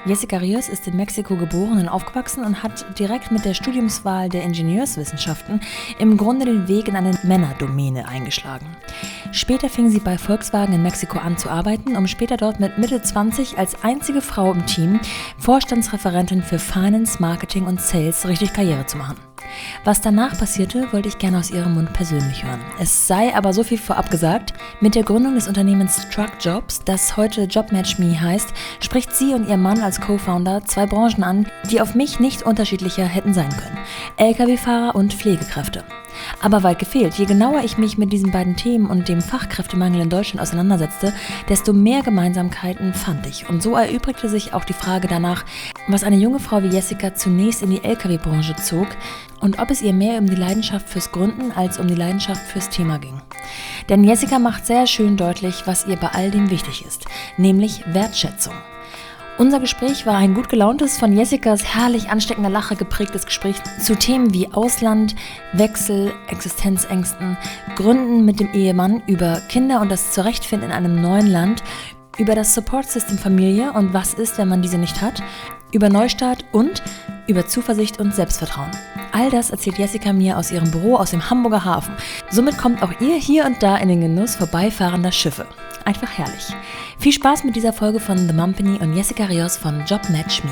Jessica Rios ist in Mexiko geboren und aufgewachsen und hat direkt mit der Studiumswahl der Ingenieurswissenschaften im Grunde den Weg in eine Männerdomäne eingeschlagen. Später fing sie bei Volkswagen in Mexiko an zu arbeiten, um später dort mit Mitte 20 als einzige Frau im Team Vorstandsreferentin für Finance, Marketing und Sales richtig Karriere zu machen. Was danach passierte, wollte ich gerne aus ihrem Mund persönlich hören. Es sei aber so viel vorab gesagt: Mit der Gründung des Unternehmens Truck Jobs, das heute JobMatchMe heißt, spricht sie und ihr Mann als Co-Founder zwei Branchen an, die auf mich nicht unterschiedlicher hätten sein können: Lkw-Fahrer und Pflegekräfte. Aber weit gefehlt. Je genauer ich mich mit diesen beiden Themen und dem Fachkräftemangel in Deutschland auseinandersetzte, desto mehr Gemeinsamkeiten fand ich. Und so erübrigte sich auch die Frage danach, was eine junge Frau wie Jessica zunächst in die Lkw-Branche zog und ob es ihr mehr um die Leidenschaft fürs Gründen als um die Leidenschaft fürs Thema ging. Denn Jessica macht sehr schön deutlich, was ihr bei all dem wichtig ist, nämlich Wertschätzung. Unser Gespräch war ein gut gelauntes, von Jessicas herrlich ansteckender Lache geprägtes Gespräch zu Themen wie Ausland, Wechsel, Existenzängsten, Gründen mit dem Ehemann, über Kinder und das Zurechtfinden in einem neuen Land, über das Support-System Familie und was ist, wenn man diese nicht hat, über Neustart und über Zuversicht und Selbstvertrauen. All das erzählt Jessica mir aus ihrem Büro aus dem Hamburger Hafen. Somit kommt auch ihr hier und da in den Genuss vorbeifahrender Schiffe. Einfach herrlich. Viel Spaß mit dieser Folge von The Mumpany und Jessica Rios von JobMatchMe.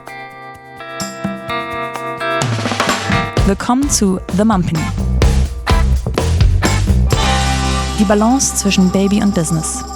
Willkommen zu The Mumpany. Die Balance zwischen Baby und Business.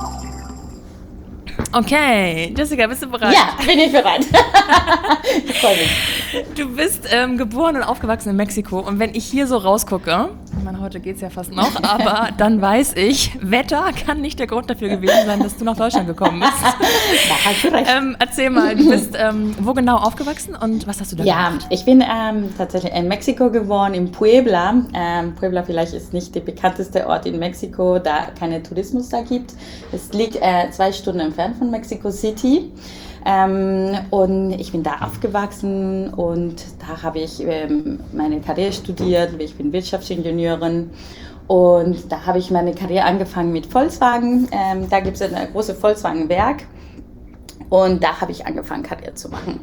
Okay, Jessica, bist du bereit? Ja, bin ich bereit. Ich freue mich. Du bist geboren und aufgewachsen in Mexiko und wenn ich hier so rausgucke, ich meine, heute geht es ja fast noch, aber dann weiß ich, Wetter kann nicht der Grund dafür gewesen sein, dass du nach Deutschland gekommen bist. Da hast du recht. Erzähl mal, du bist wo genau aufgewachsen und was hast du da gemacht? Ja, ich bin tatsächlich in Mexiko geboren, in Puebla. Puebla vielleicht ist nicht der bekannteste Ort in Mexiko, da keinen Tourismus da gibt. Es liegt 2 Stunden entfernt von Mexico City. Und ich bin da aufgewachsen und da habe ich meine Karriere studiert. Ich bin Wirtschaftsingenieurin und da habe ich meine Karriere angefangen mit Volkswagen. Da gibt es ein großes Volkswagen-Werk und da habe ich angefangen, Karriere zu machen.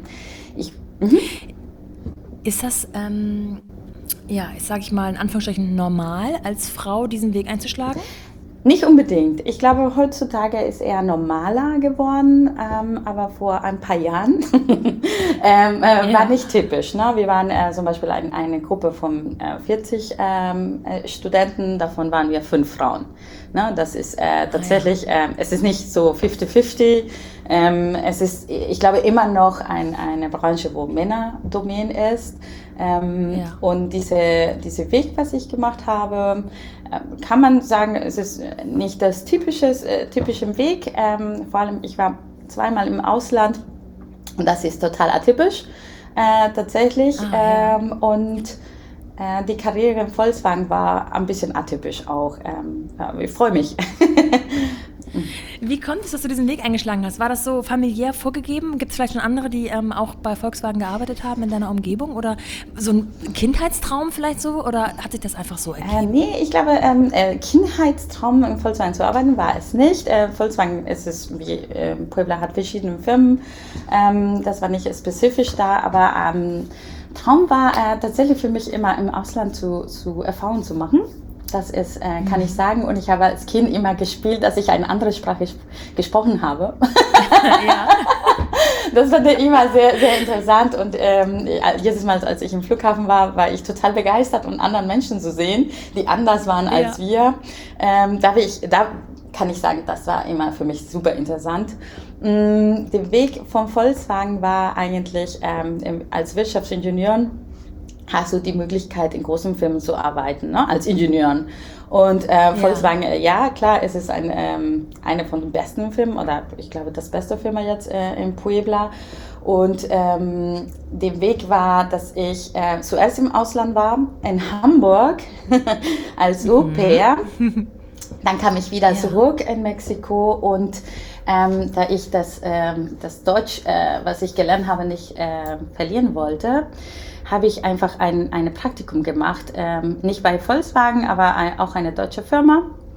Ist das, sage ich mal in Anführungsstrichen, normal, als Frau diesen Weg einzuschlagen? Nicht unbedingt. Ich glaube, heutzutage ist eher normaler geworden, aber vor ein paar Jahren war nicht typisch. Ne? Wir waren zum Beispiel eine Gruppe von 40 Studenten, davon waren wir 5 Frauen. Ne? Das ist tatsächlich, es ist nicht so 50-50. Es ist, ich glaube, immer noch eine Branche, wo Männerdomäne ist. Und diese Weg, was ich gemacht habe, kann man sagen, es ist nicht das typische Weg. Vor allem, ich war 2-mal im Ausland und das ist total atypisch tatsächlich. Und die Karriere im Volkswagen war ein bisschen atypisch auch. Ich freue mich. Wie kommt es, dass du diesen Weg eingeschlagen hast? War das so familiär vorgegeben? Gibt es vielleicht schon andere, die auch bei Volkswagen gearbeitet haben in deiner Umgebung? Oder so ein Kindheitstraum vielleicht so? Oder hat sich das einfach so ergeben? Nee, ich glaube, Kindheitstraum im Volkswagen zu arbeiten war es nicht. Volkswagen ist es, wie Puebla hat verschiedene Firmen. Das war nicht spezifisch da, aber Traum war tatsächlich für mich immer im Ausland zu Erfahrungen zu machen. Das ist, kann ich sagen. Und ich habe als Kind immer gespielt, dass ich eine andere Sprache gesprochen habe. Ja. Das fand ich immer sehr, sehr interessant. Und jedes Mal, als ich im Flughafen war ich total begeistert, um anderen Menschen zu sehen, die anders waren als wir. Da kann ich sagen, das war immer für mich super interessant. Der Weg vom Volkswagen war eigentlich als Wirtschaftsingenieur hast du die Möglichkeit, in großen Firmen zu arbeiten, ne, als Ingenieuren. Und Volkswagen, ja klar, es ist eine von den besten Firmen, oder ich glaube das beste Firma jetzt in Puebla. Und der Weg war, dass ich zuerst im Ausland war, in Hamburg, als Au-pair. Dann kam ich wieder zurück in Mexiko und da ich das Deutsch, was ich gelernt habe, nicht verlieren wollte, habe ich einfach ein Praktikum gemacht, nicht bei Volkswagen, aber auch eine deutsche Firma.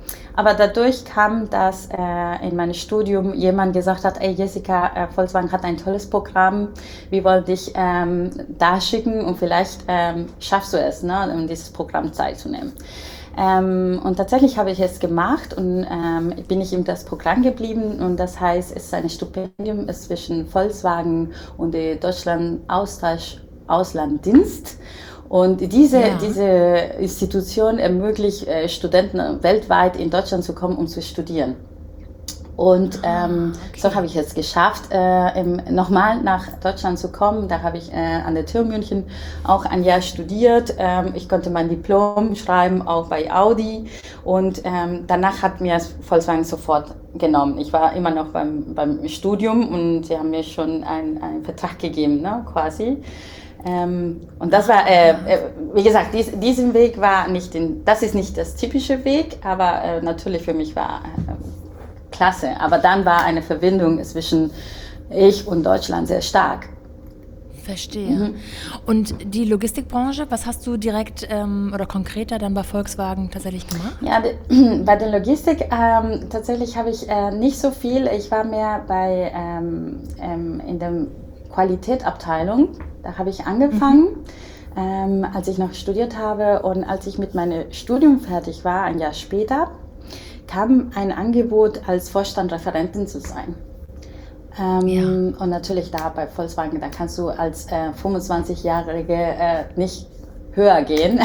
Aber dadurch kam, dass in meinem Studium jemand gesagt hat, ey Jessica, Volkswagen hat ein tolles Programm, wir wollen dich da schicken und vielleicht schaffst du es, ne, um dieses Programm teilzunehmen. Und tatsächlich habe ich es gemacht und bin ich in das Programm geblieben und das heißt, es ist ein Stipendium zwischen Volkswagen und der Deutschland Auslandsdienst. Und diese Institution ermöglicht Studenten weltweit in Deutschland zu kommen, um zu studieren. Und so habe ich es geschafft, nochmal nach Deutschland zu kommen. Da habe ich an der TU München auch ein Jahr studiert. Ich konnte mein Diplom schreiben, auch bei Audi. Und danach hat mir Volkswagen sofort genommen. Ich war immer noch beim Studium und sie haben mir schon einen Vertrag gegeben, ne, quasi. Und das war, wie gesagt, diesen Weg war das ist nicht das typische Weg, aber natürlich für mich war klasse. Aber dann war eine Verbindung zwischen ich und Deutschland sehr stark. Verstehe. Mhm. Und die Logistikbranche, was hast du direkt oder konkreter dann bei Volkswagen tatsächlich gemacht? Ja, bei der Logistik tatsächlich habe ich nicht so viel. Ich war mehr in der Qualitätsabteilung. Da habe ich angefangen, als ich noch studiert habe. Und als ich mit meinem Studium fertig war, ein Jahr später, kam ein Angebot, als Vorstandreferentin zu sein. Und natürlich da bei Volkswagen, da kannst du als 25-Jährige nicht höher gehen.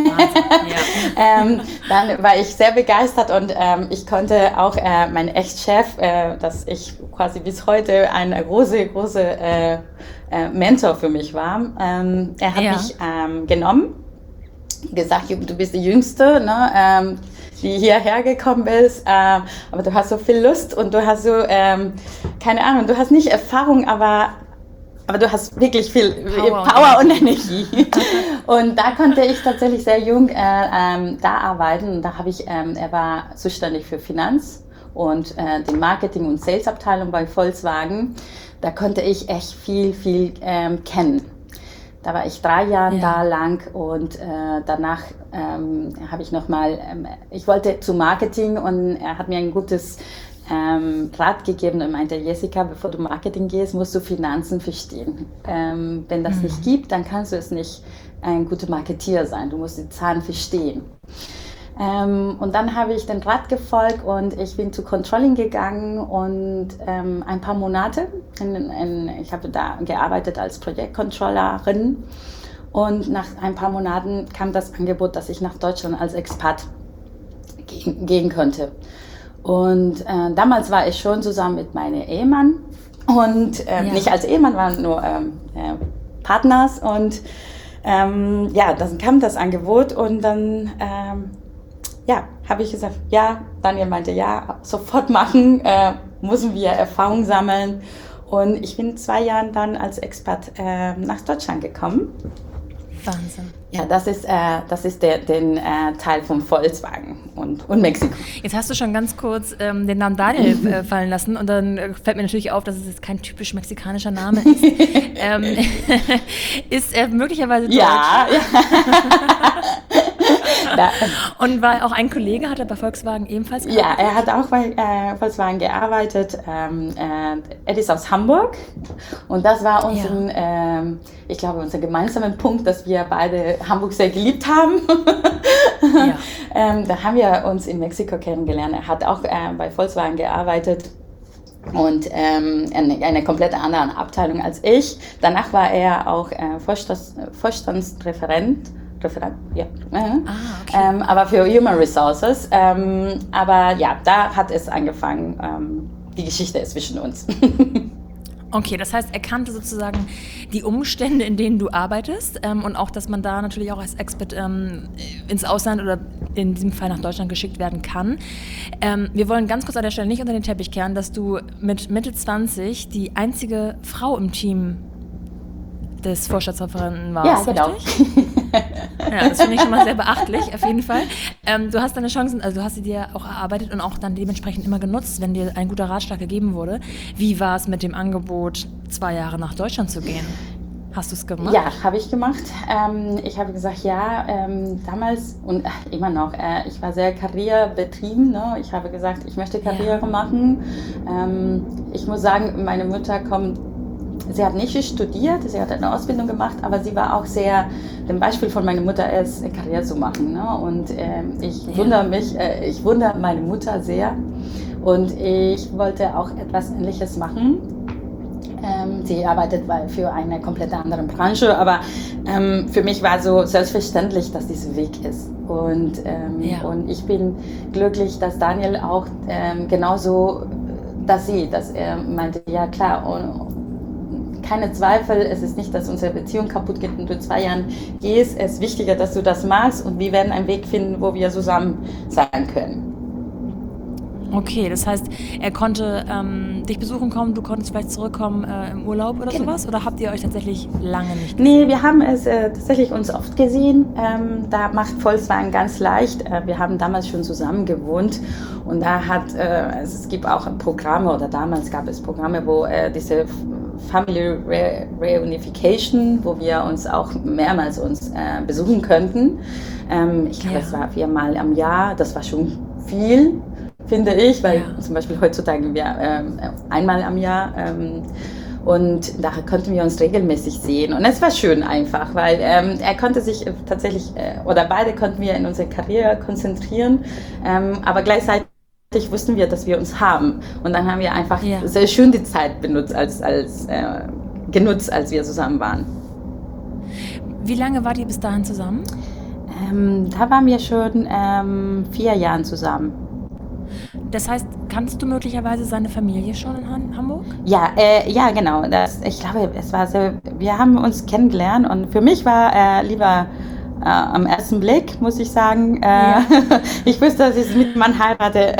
Dann war ich sehr begeistert und ich konnte auch mein Ex-Chef, dass ich quasi bis heute ein große Mentor für mich war, er hat mich genommen, gesagt, du bist die Jüngste, ne, die hierher gekommen ist, aber du hast so viel Lust und du hast so, keine Ahnung, du hast nicht Erfahrung, aber du hast wirklich viel Power und Energie. Und da konnte ich tatsächlich sehr jung da arbeiten. Und da habe ich, er war zuständig für Finanz und die Marketing- und Sales-Abteilung bei Volkswagen. Da konnte ich echt viel kennen. Da war ich 3 Jahre da lang und danach habe ich nochmal, ich wollte zu Marketing und er hat mir ein gutes Rat gegeben und meinte, Jessica, bevor du Marketing gehst, musst du Finanzen verstehen. Wenn das nicht gibt, dann kannst du es nicht ein guter Marketeer sein. Du musst die Zahlen verstehen. Und dann habe ich den Rat gefolgt und ich bin zu Controlling gegangen und ein paar Monate, ich habe da gearbeitet als Projektcontrollerin und nach ein paar Monaten kam das Angebot, dass ich nach Deutschland als Expat gehen konnte. Und damals war ich schon zusammen mit meinem Ehemann und nicht als Ehemann, waren nur Partners und dann kam das Angebot und dann habe ich gesagt, ja, Daniel meinte, ja, sofort machen, müssen wir Erfahrung sammeln und ich bin 2 Jahre dann als Expat nach Deutschland gekommen. Wahnsinn. Ja, das ist der Teil von Volkswagen und Mexiko. Jetzt hast du schon ganz kurz den Namen Daniel fallen lassen und dann fällt mir natürlich auf, dass es jetzt kein typisch mexikanischer Name ist. Ist er möglicherweise deutsch? Ja. Und war auch ein Kollege, hat er bei Volkswagen ebenfalls gearbeitet? Ja, er hat auch bei Volkswagen gearbeitet. Er ist aus Hamburg und das war ich glaube, unser gemeinsamer Punkt, dass wir beide Hamburg sehr geliebt haben. Da haben wir uns in Mexiko kennengelernt. Er hat auch bei Volkswagen gearbeitet und eine komplett andere Abteilung als ich. Danach war er auch Vorstandsreferent. Aber für Human Resources. Aber ja, da hat es angefangen, die Geschichte ist zwischen uns. Okay, das heißt, er kannte sozusagen die Umstände, in denen du arbeitest und auch, dass man da natürlich auch als Expert ins Ausland oder in diesem Fall nach Deutschland geschickt werden kann. Wir wollen ganz kurz an der Stelle nicht unter den Teppich kehren, dass du mit Mitte 20 die einzige Frau im Team des Vorstandsreferenten warst. Ja, genau. Ja, das finde ich schon mal sehr beachtlich, auf jeden Fall. Du hast deine Chancen, also du hast sie dir auch erarbeitet und auch dann dementsprechend immer genutzt, wenn dir ein guter Ratschlag gegeben wurde. Wie war es mit dem Angebot, 2 Jahre nach Deutschland zu gehen? Hast du es gemacht? Ja, habe ich gemacht. Ich habe gesagt, ja, damals und immer noch, ich war sehr karrierebetrieben. Ne? Ich habe gesagt, ich möchte Karriere machen. Ich muss sagen, meine Mutter sie hat nicht studiert, sie hat eine Ausbildung gemacht, aber sie war auch sehr, dem Beispiel von meiner Mutter ist, eine Karriere zu machen. Ne? Und ich wundere meine Mutter sehr und ich wollte auch etwas Ähnliches machen. Sie arbeitet für eine komplett andere Branche, aber für mich war so selbstverständlich, dass dieser Weg ist. Und ich bin glücklich, dass Daniel auch genauso das sieht, dass er meinte, ja klar, und keine Zweifel, es ist nicht, dass unsere Beziehung kaputt geht und du in 2 Jahren gehst, es ist wichtiger, dass du das machst und wir werden einen Weg finden, wo wir zusammen sein können. Okay, das heißt, er konnte dich besuchen kommen, du konntest vielleicht zurückkommen im Urlaub oder sowas? Oder habt ihr euch tatsächlich lange nicht gesehen? Nee, wir haben es tatsächlich uns oft gesehen. Da macht Volkswagen ganz leicht. Wir haben damals schon zusammen gewohnt und da es gibt auch Programme oder damals gab es Programme, wo diese Family Reunification, wo wir uns auch mehrmals besuchen könnten. Ich glaube, es war 4-mal am Jahr. Das war schon viel, finde ich, weil zum Beispiel heutzutage wir einmal am Jahr und da konnten wir uns regelmäßig sehen und es war schön einfach, weil er konnte sich tatsächlich oder beide konnten wir in unsere Karriere konzentrieren, aber gleichzeitig wussten wir, dass wir uns haben und dann haben wir einfach sehr schön die Zeit benutzt genutzt, als wir zusammen waren. Wie lange wart ihr bis dahin zusammen? Da waren wir schon 4 Jahre zusammen. Das heißt, kannst du möglicherweise seine Familie schon in Hamburg? Ja, genau. Ich glaube, wir haben uns kennengelernt und für mich war lieber am ersten Blick, muss ich sagen. Ich wusste, dass ich mit einem Mann heirate.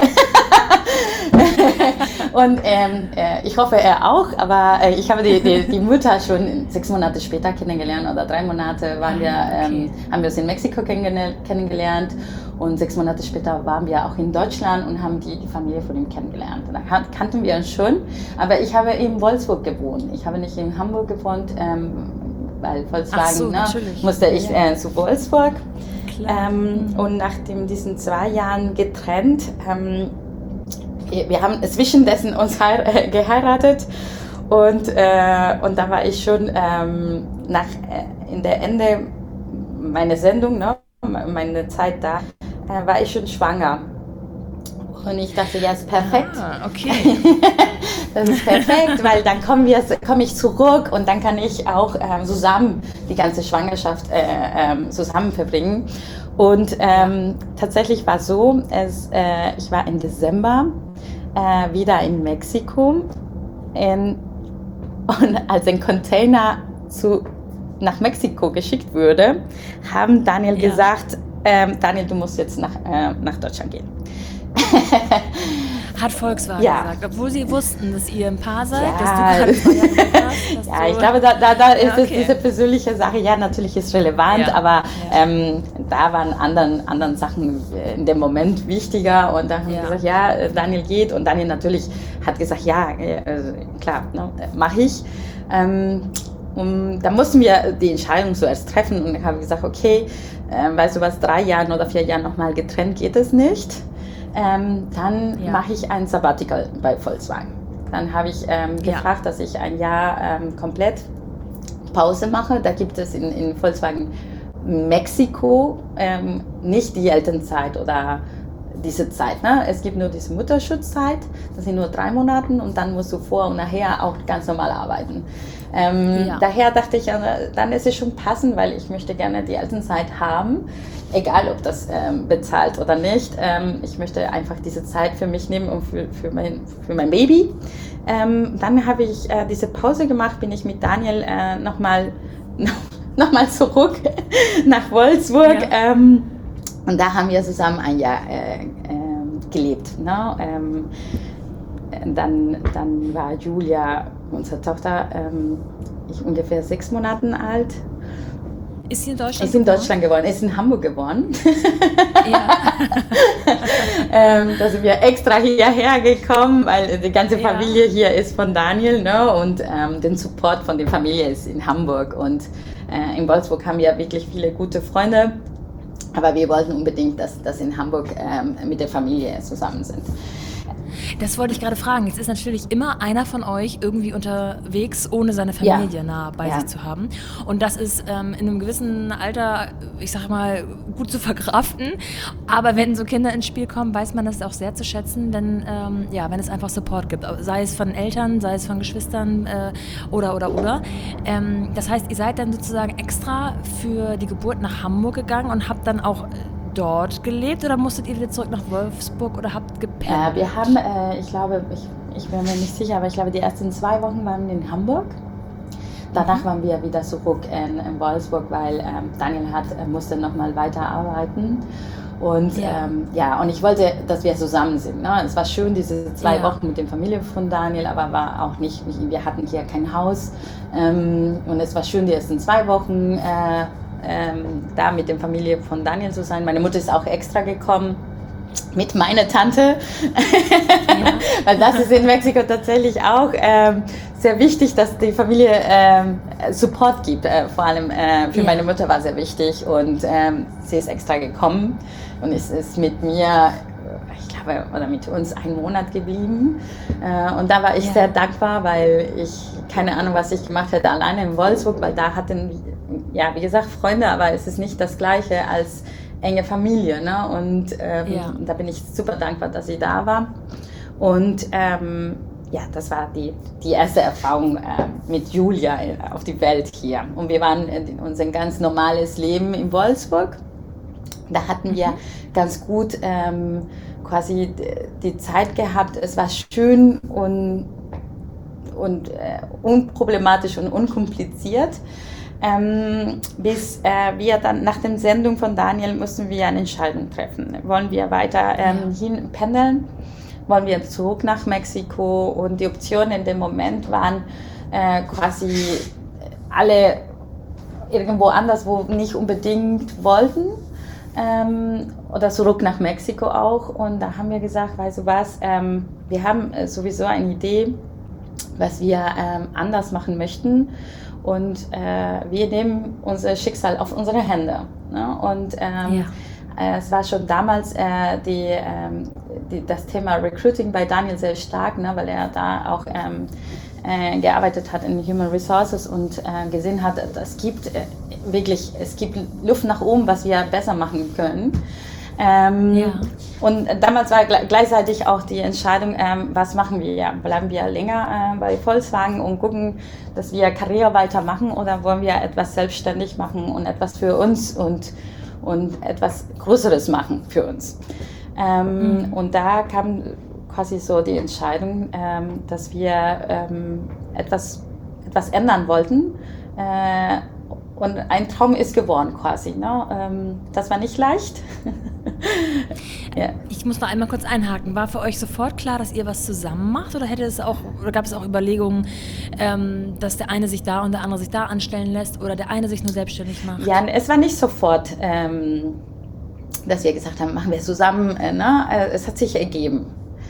Und ich hoffe, er auch, aber ich habe die Mutter schon 6 Monate später kennengelernt oder 3 Monate haben wir uns in Mexiko kennengelernt und 6 Monate später waren wir auch in Deutschland und haben die Familie von ihm kennengelernt. Da kannten wir uns schon, aber ich habe in Wolfsburg gewohnt. Ich habe nicht in Hamburg gewohnt, weil Volkswagen musste ich zu Wolfsburg. Und nach diesen 2 Jahren getrennt, wir haben zwischendessen uns geheiratet und da war ich schon in der Ende meiner Sendung, ne, meine Zeit da, war ich schon schwanger. Und ich dachte, ja, ist perfekt. Okay. Das ist perfekt, weil dann komme ich zurück und dann kann ich auch zusammen die ganze Schwangerschaft zusammen verbringen. Und tatsächlich war es so, ich war im Dezember wieder in Mexiko und als ein Container nach Mexiko geschickt wurde, haben Daniel gesagt, Daniel, du musst jetzt nach Deutschland gehen. Hat Volkswagen gesagt, obwohl sie wussten, dass ihr ein Paar seid, dass du gerade 2 Jahre hast. Ja, ich glaube, da ist es diese persönliche Sache, ja, natürlich ist relevant, aber da waren anderen Sachen in dem Moment wichtiger und da haben wir gesagt, ja, Daniel geht und Daniel natürlich hat gesagt, ja, klar, ne, mache ich. Und da mussten wir die Entscheidung zuerst treffen und ich habe gesagt, okay, weißt du was, 3 Jahren oder 4 Jahren nochmal getrennt geht es nicht. Dann mache ich ein Sabbatical bei Volkswagen. Dann habe ich gefragt, dass ich ein Jahr komplett Pause mache. Da gibt es in Volkswagen Mexiko nicht die Elternzeit oder diese Zeit. Ne? Es gibt nur diese Mutterschutzzeit, das sind nur 3 Monate und dann musst du vor und nachher auch ganz normal arbeiten. Daher dachte ich, dann ist es schon passend, weil ich möchte gerne die Elternzeit haben, egal ob das bezahlt oder nicht. Ich möchte einfach diese Zeit für mich nehmen und für mein Baby. Dann habe ich diese Pause gemacht, bin ich mit Daniel nochmal zurück nach Wolfsburg. Ja. Und da haben wir zusammen ein Jahr gelebt. Ne? Dann war Julia, unsere Tochter, ungefähr 6 Monate alt. Ist sie in Deutschland? Ist in Deutschland geboren, ist in Hamburg geboren. Da sind wir extra hierher gekommen, weil die ganze Familie hier ist von Daniel, ne? Und den Support von der Familie ist in Hamburg. Und in Wolfsburg haben wir wirklich viele gute Freunde. Aber wir wollten unbedingt, dass in Hamburg mit der Familie zusammen sind. Das wollte ich gerade fragen. Es ist natürlich immer einer von euch irgendwie unterwegs, ohne seine Familie nah bei sich zu haben. Und das ist in einem gewissen Alter, ich sag mal, gut zu verkraften. Aber wenn so Kinder ins Spiel kommen, weiß man das auch sehr zu schätzen, wenn es einfach Support gibt. Sei es von Eltern, sei es von Geschwistern oder. Das heißt, ihr seid dann sozusagen extra für die Geburt nach Hamburg gegangen und habt dann auch dort gelebt oder musstet ihr wieder zurück nach Wolfsburg oder habt gepennt? Wir haben, ich glaube, ich bin mir nicht sicher, aber ich glaube, die ersten 2 Wochen waren wir in Hamburg. Danach waren wir wieder zurück in Wolfsburg, weil Daniel musste nochmal weiterarbeiten. Und und ich wollte, dass wir zusammen sind. Ne? Es war schön, diese 2 Wochen mit der Familie von Daniel, aber war auch nicht, wir hatten hier kein Haus. Und es war schön, die ersten 2 Wochen da mit der Familie von Daniel zu sein. Meine Mutter ist auch extra gekommen mit meiner Tante, weil das ist in Mexiko tatsächlich auch sehr wichtig, dass die Familie Support gibt. Vor allem für meine Mutter war sehr wichtig und sie ist extra gekommen und ist mit mir, ich glaube, oder mit uns 1 Monat geblieben. Und da war ich sehr dankbar, weil ich keine Ahnung, was ich gemacht hätte alleine in Wolfsburg, weil da hatten wie gesagt, Freunde, aber es ist nicht das Gleiche als enge Familie. Ne? Und da bin ich super dankbar, dass sie da war. Und das war die erste Erfahrung mit Julia auf die Welt hier. Und wir waren in unser ganz normales Leben in Wolfsburg. Da hatten wir ganz gut quasi die Zeit gehabt. Es war schön und unproblematisch und unkompliziert. Bis wir dann nach der Sendung von Daniel mussten wir eine Entscheidung treffen. Wollen wir weiter hin pendeln? Wollen wir zurück nach Mexiko? Und die Optionen in dem Moment waren quasi alle irgendwo anders, wo nicht unbedingt wollten. Oder zurück nach Mexiko auch. Und da haben wir gesagt, weißt du was, wir haben sowieso eine Idee, was wir anders machen möchten. Und wir nehmen unser Schicksal auf unsere Hände. Ne? Und es war schon damals das Thema Recruiting bei Daniel sehr stark, ne? Weil er da auch gearbeitet hat in Human Resources und gesehen hat, es gibt Luft nach oben, was wir besser machen können. Und damals war gleichzeitig auch die Entscheidung, was machen wir? Bleiben wir länger bei Volkswagen und gucken, dass wir Karriere weitermachen oder wollen wir etwas selbstständig machen und etwas für uns und etwas Größeres machen für uns? Und da kam quasi so die Entscheidung, dass wir etwas ändern wollten. Und ein Traum ist geworden quasi. Ne? Das war nicht leicht. Ich muss noch einmal kurz einhaken. War für euch sofort klar, dass ihr was zusammen macht? Oder gab es auch Überlegungen, dass der eine sich da und der andere sich da anstellen lässt oder der eine sich nur selbstständig macht? Ja, es war nicht sofort, dass wir gesagt haben, machen wir es zusammen. Es hat sich ergeben.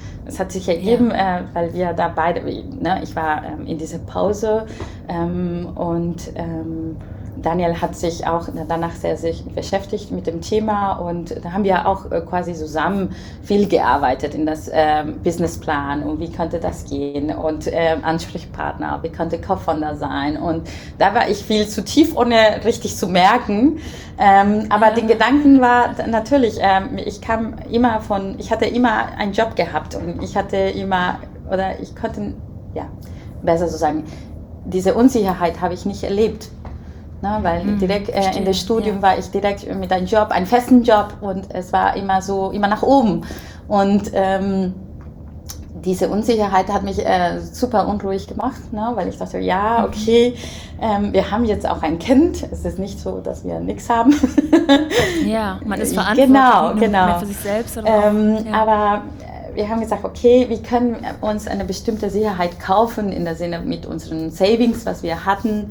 Weil wir da beide, ich war in dieser Pause und Daniel hat sich auch danach sehr beschäftigt mit dem Thema und da haben wir auch quasi zusammen viel gearbeitet in das Businessplan und wie könnte das gehen und Ansprechpartner, wie könnte Co-Founder sein und da war ich viel zu tief, ohne richtig zu merken, aber den Gedanken war natürlich, ich hatte immer einen Job gehabt und ich konnte, besser so sagen, diese Unsicherheit habe ich nicht erlebt. Ne, weil direkt in das Studium war ich direkt mit einem Job, einem festen Job und es war immer nach oben. Und diese Unsicherheit hat mich super unruhig gemacht, ne, weil ich dachte, okay, wir haben jetzt auch ein Kind. Es ist nicht so, dass wir nichts haben. Ja, man ist verantwortlich genau. für sich selbst. Aber wir haben gesagt, okay, wir können uns eine bestimmte Sicherheit kaufen, in der Sinne mit unseren Savings, was wir hatten.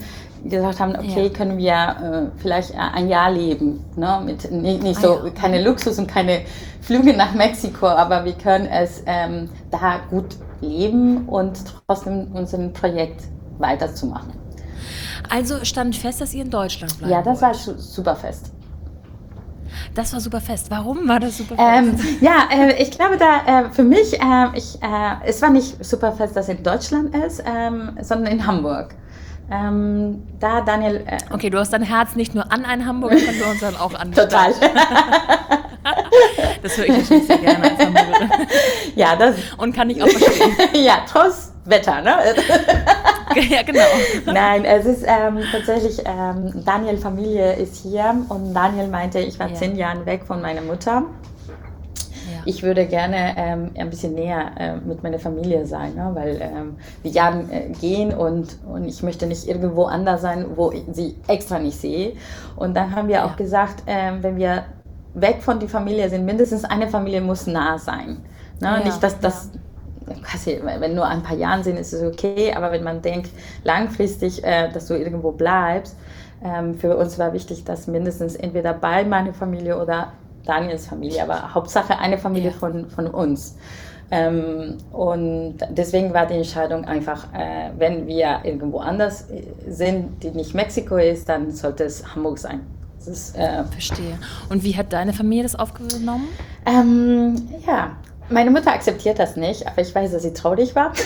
gesagt haben, okay, können wir vielleicht ein Jahr leben, ne? Mit nicht so, keine Luxus und keine Flüge nach Mexiko, aber wir können es da gut leben und trotzdem unser Projekt weiterzumachen. Also stand fest, dass ihr in Deutschland bleibt? Ja, das war super fest. Das war super fest. Warum war das super fest? Ich glaube, für mich, es war nicht super fest, dass es in Deutschland ist, sondern in Hamburg. Da Daniel... okay, du hast dein Herz nicht nur an einen Hamburger verloren, sondern auch an die Total. Stadt. Das höre ich natürlich sehr gerne als Hamburgerin. Ja, das... Und kann ich auch verstehen. Ja, trotz Wetter, ne? Ja, genau. Nein, es ist tatsächlich, Daniel Familie ist hier und Daniel meinte, ich war 10 Jahre weg von meiner Mutter. Ja. Ich würde gerne ein bisschen näher mit meiner Familie sein, ne? Weil die Jahre gehen und ich möchte nicht irgendwo anders sein, wo ich sie extra nicht sehe. Und dann haben wir auch gesagt, wenn wir weg von der Familie sind, mindestens eine Familie muss nah sein. Ne? Ja, nicht, dass das... Wenn nur ein paar Jahre sind, ist es okay, aber wenn man denkt, langfristig, dass du irgendwo bleibst, für uns war wichtig, dass mindestens entweder bei meiner Familie oder Daniels Familie, aber Hauptsache eine Familie von uns. Und deswegen war die Entscheidung einfach, wenn wir irgendwo anders sind, die nicht Mexiko ist, dann sollte es Hamburg sein. Das ist, verstehe. Und wie hat deine Familie das aufgenommen? Meine Mutter akzeptiert das nicht, aber ich weiß, dass sie traurig war.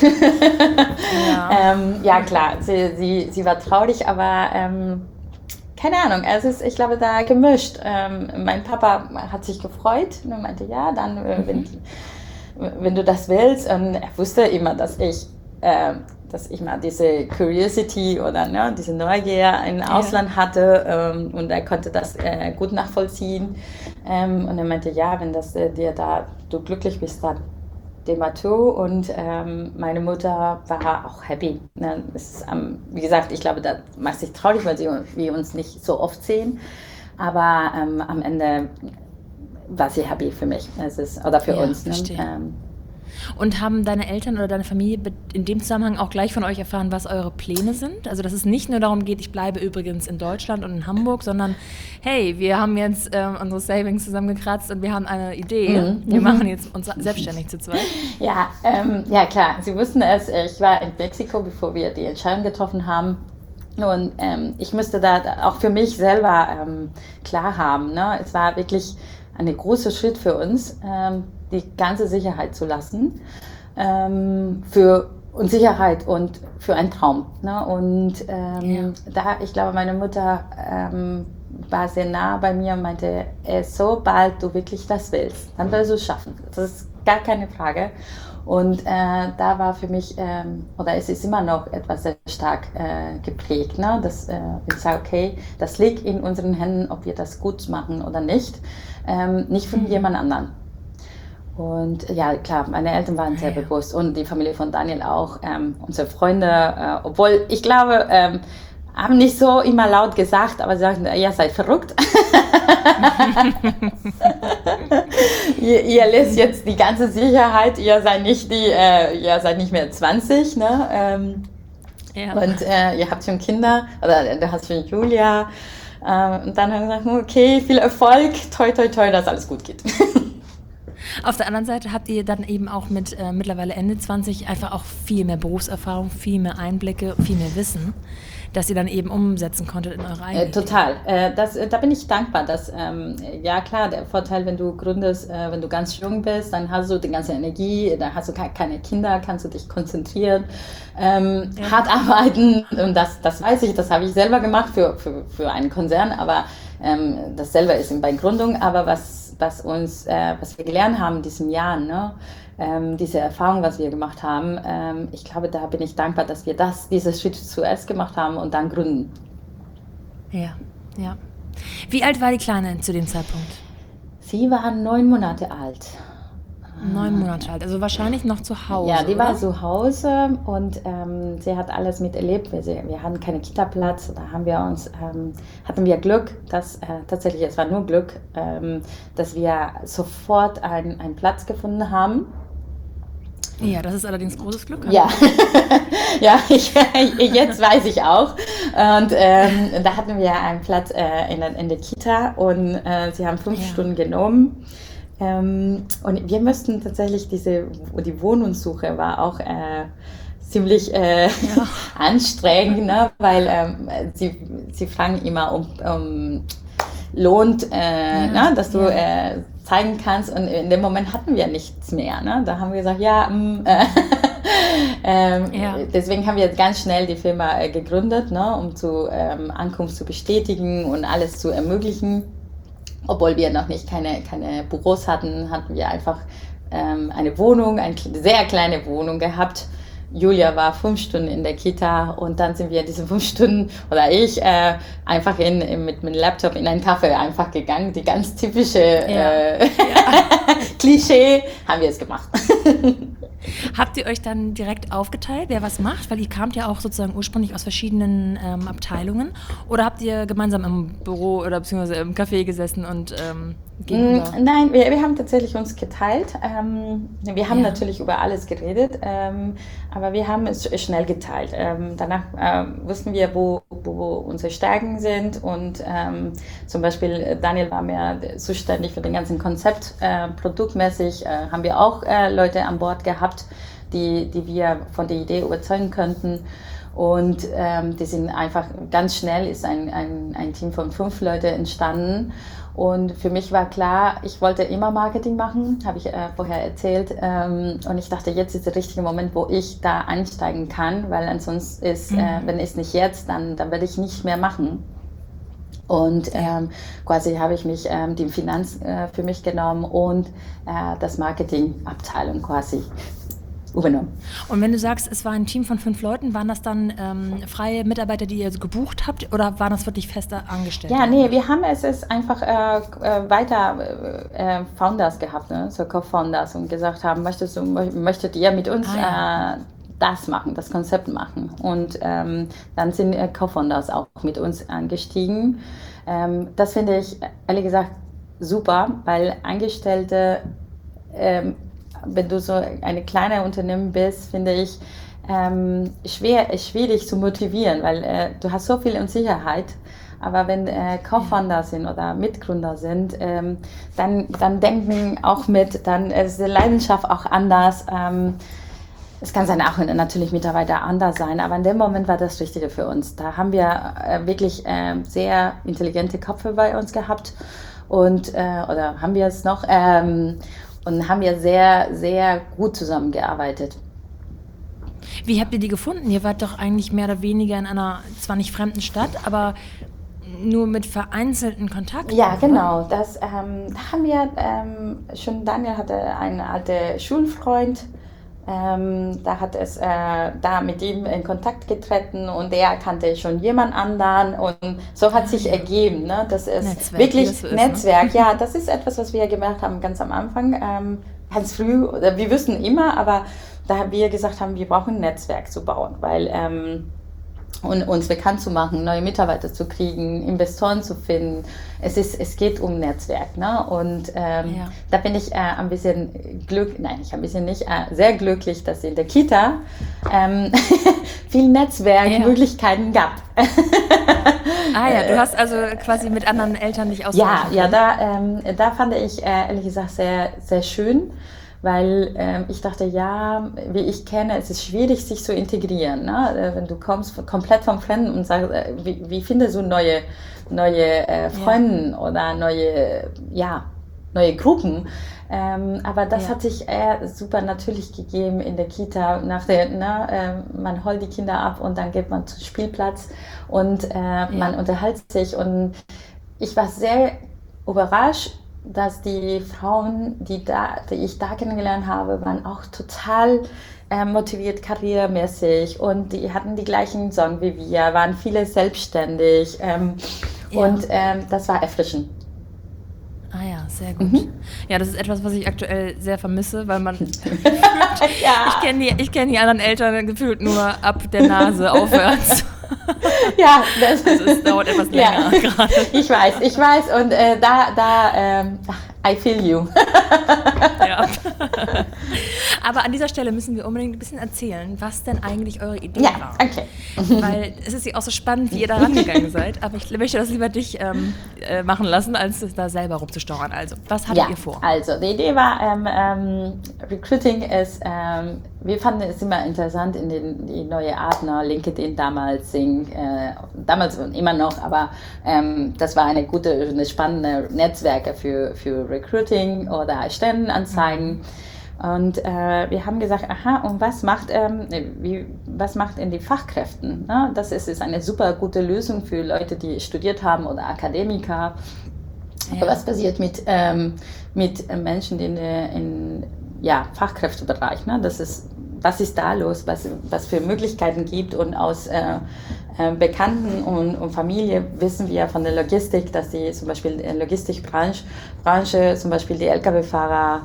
Ja, klar, sie war traurig, aber keine Ahnung, ich glaube, da gemischt. Mein Papa hat sich gefreut und meinte, ja, dann, wenn du das willst. Und er wusste immer, dass ich mal diese Curiosity oder diese Neugier im Ausland hatte und er konnte das gut nachvollziehen. Und er meinte, ja, wenn das du glücklich bist, dann dem tu. Und meine Mutter war auch happy. Ne? Wie gesagt, ich glaube, das macht sich traurig, weil wir uns nicht so oft sehen. Aber am Ende war sie happy für mich. Oder für uns. Ne? Und haben deine Eltern oder deine Familie in dem Zusammenhang auch gleich von euch erfahren, was eure Pläne sind? Also, dass es nicht nur darum geht, ich bleibe übrigens in Deutschland und in Hamburg, sondern hey, wir haben jetzt unsere Savings zusammengekratzt und wir haben eine Idee. Wir machen jetzt uns selbstständig zu zweit. Ja, klar. Sie wussten es. Ich war in Mexiko, bevor wir die Entscheidung getroffen haben. Und ich musste da auch für mich selber klar haben. Ne? Es war wirklich ein großer Schritt für uns, die ganze Sicherheit zu lassen, für Unsicherheit und für einen Traum. Ne? Und ich glaube, meine Mutter war sehr nah bei mir und meinte, sobald du wirklich das willst, dann wirst du es schaffen. Das ist gar keine Frage. Und da war für mich, oder es ist immer noch etwas sehr stark geprägt, ne? Dass ich sage, okay, das liegt in unseren Händen, ob wir das gut machen oder nicht, nicht von jemand anderem. Und ja, klar, meine Eltern waren sehr bewusst und die Familie von Daniel auch, unsere Freunde, obwohl ich glaube, haben nicht so immer laut gesagt, aber sie sagten, ihr seid verrückt. ihr lässt jetzt die ganze Sicherheit, ihr seid nicht mehr 20, ne? Und ihr habt schon Kinder, oder du hast schon Julia. Und dann haben wir gesagt, okay, viel Erfolg, toi, toi, toi, dass alles gut geht. Auf der anderen Seite habt ihr dann eben auch mit mittlerweile Ende 20 einfach auch viel mehr Berufserfahrung, viel mehr Einblicke, viel mehr Wissen, dass ihr dann eben umsetzen konntet in eure eigene Total. Da bin ich dankbar. Ja klar, der Vorteil, wenn du gründest, wenn du ganz jung bist, dann hast du die ganze Energie, dann hast du keine Kinder, kannst du dich konzentrieren, hart arbeiten. Und das weiß ich, das habe ich selber gemacht für einen Konzern, aber das selber ist bei Gründung. Aber was wir gelernt haben in diesen Jahren, ne? Diese Erfahrung, was wir gemacht haben, ich glaube, da bin ich dankbar, dass wir diesen Schritt zuerst gemacht haben und dann gründen. Ja. Wie alt war die Kleine zu dem Zeitpunkt? Sie war 9 Monate alt. 9 Monate alt, also wahrscheinlich noch zu Hause. Ja, die war zu Hause und sie hat alles miterlebt. Wir hatten keinen Kita-Platz, da hatten wir Glück, tatsächlich, es war nur Glück, dass wir sofort einen Platz gefunden haben. Ja, das ist allerdings großes Glück. Ja, ja, jetzt weiß ich auch. Und da hatten wir einen Platz in der Kita und sie haben 5 Stunden genommen. Und wir müssten tatsächlich die Wohnungssuche war auch ziemlich anstrengend, ne? Weil sie fragen immer um lohnt, ne? Dass du zeigen kannst, und in dem Moment hatten wir nichts mehr. Ne? Da haben wir gesagt, deswegen haben wir jetzt ganz schnell die Firma gegründet, ne? Um Ankunft zu bestätigen und alles zu ermöglichen. Obwohl wir noch nicht keine Büros hatten, hatten wir einfach eine Wohnung, eine sehr kleine Wohnung gehabt. Julia war 5 Stunden in der Kita und dann sind wir diese 5 Stunden, oder ich, einfach mit dem Laptop in einen Café einfach gegangen. Die ganz typische Klischee haben wir es gemacht. Habt ihr euch dann direkt aufgeteilt, wer was macht? Weil ihr kamt ja auch sozusagen ursprünglich aus verschiedenen Abteilungen. Oder habt ihr gemeinsam im Büro oder beziehungsweise im Café gesessen und gegenüber? Nein, wir haben tatsächlich uns geteilt. Wir haben natürlich über alles geredet, aber wir haben es schnell geteilt. Danach wussten wir, wo unsere Stärken sind, und zum Beispiel Daniel war mehr zuständig für den ganzen Konzept. Produktmäßig haben wir auch Leute an Bord gehabt, die wir von der Idee überzeugen könnten. Und die sind einfach ganz schnell, ist ein Team von 5 Leuten entstanden. Und für mich war klar, ich wollte immer Marketing machen, habe ich vorher erzählt. Und ich dachte, jetzt ist der richtige Moment, wo ich da einsteigen kann, weil ansonsten ist, wenn es nicht jetzt, dann werde ich nicht mehr machen. Und quasi habe ich mich die Finanz für mich genommen und das Marketingabteilung quasi übernommen. Und wenn du sagst, es war ein Team von 5 Leuten, waren das dann freie Mitarbeiter, die ihr gebucht habt, oder waren das wirklich feste Angestellte? Ja, nee, wir haben es einfach weiter Founders gehabt, ne? So Co-Founders, und gesagt haben, möchtet ihr mit uns das machen, das Konzept machen? Und dann sind Co-Founders auch mit uns angestiegen. Das finde ich ehrlich gesagt super, weil Angestellte, wenn du so eine kleine Unternehmen bist, finde ich schwierig zu motivieren, weil du hast so viel Unsicherheit. Aber wenn Co-Founder sind oder Mitgründer sind, dann denken auch mit, dann ist die Leidenschaft auch anders. Es kann sein, auch natürlich Mitarbeiter anders sein, aber in dem Moment war das Richtige für uns. Da haben wir wirklich sehr intelligente Köpfe bei uns gehabt, und oder haben wir es noch, und haben wir sehr, sehr gut zusammengearbeitet. Wie habt ihr die gefunden? Ihr wart doch eigentlich mehr oder weniger in einer, zwar nicht fremden Stadt, aber nur mit vereinzelten Kontakten. Ja, genau. Das haben wir schon. Daniel hatte einen alten Schulfreund. Da hat es da mit ihm in Kontakt getreten, und der kannte schon jemand anderen, und so hat sich ergeben, ne? Das ist Netzwerk, wirklich das Netzwerk. Ne? Ja, das ist etwas, was wir gemerkt haben ganz am Anfang, ganz früh. Wir wüssten immer, aber da wir gesagt haben, wir brauchen ein Netzwerk zu bauen, weil und uns bekannt zu machen, neue Mitarbeiter zu kriegen, Investoren zu finden. Es geht um Netzwerk, ne? Und da bin ich ein bisschen sehr glücklich, dass es in der Kita viel Netzwerkmöglichkeiten gab. Du hast also quasi mit anderen Eltern dich austauschen können. Ja, da fand ich ehrlich gesagt sehr, sehr schön. Weil ich dachte, wie ich kenne, es ist schwierig, sich zu integrieren. Ne? Wenn du kommst komplett vom Fremden und sagst, wie findest du neue Freunde oder neue Gruppen? Aber das hat sich super natürlich gegeben in der Kita. Man holt die Kinder ab und dann geht man zum Spielplatz und man unterhält sich. Und ich war sehr überrascht, dass die Frauen, die ich da kennengelernt habe, waren auch total motiviert, karrieremäßig, und die hatten die gleichen Sorgen wie wir, waren viele selbstständig, und das war erfrischend. Ah ja, sehr gut. Ja, das ist etwas, was ich aktuell sehr vermisse, weil man ich kenne die anderen Eltern gefühlt nur ab der Nase aufwärts. Ja, es dauert etwas länger gerade. Ich weiß. Und I feel you. Ja. Aber an dieser Stelle müssen wir unbedingt ein bisschen erzählen, was denn eigentlich eure Idee war. Ja, okay. Weil es ist ja auch so spannend, wie ihr da rangegangen seid. Aber ich möchte das lieber dich machen lassen, als da selber rumzusteuern. Also, was hattet ihr vor? Also, die Idee war, Recruiting ist, wir fanden es immer interessant in die neue Art, LinkedIn damals, damals und immer noch, aber das war eine spannende Netzwerke für Recruiting oder Stellenanzeigen. Und wir haben gesagt, und was macht in die Fachkräften? Ne? Das ist eine super gute Lösung für Leute, die studiert haben oder Akademiker. Ja. Aber was passiert mit Menschen in Fachkräftebereich? Ne? Was ist da los? Was für Möglichkeiten gibt? Und aus Bekannten und Familie wissen wir von der Logistik, dass die zum Beispiel in der Logistikbranche, zum Beispiel die Lkw-Fahrer,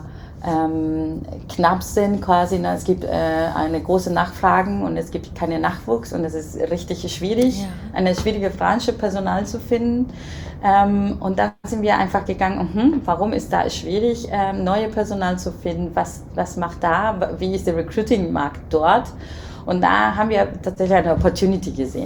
knapp sind quasi. Ne? Es gibt eine große Nachfrage und es gibt keinen Nachwuchs und es ist richtig schwierig, eine schwierige Branche, Personal zu finden. Und da sind wir einfach gegangen, warum ist da schwierig, neue Personal zu finden, was macht da, wie ist der Recruiting-Markt dort? Und da haben wir tatsächlich eine Opportunity gesehen.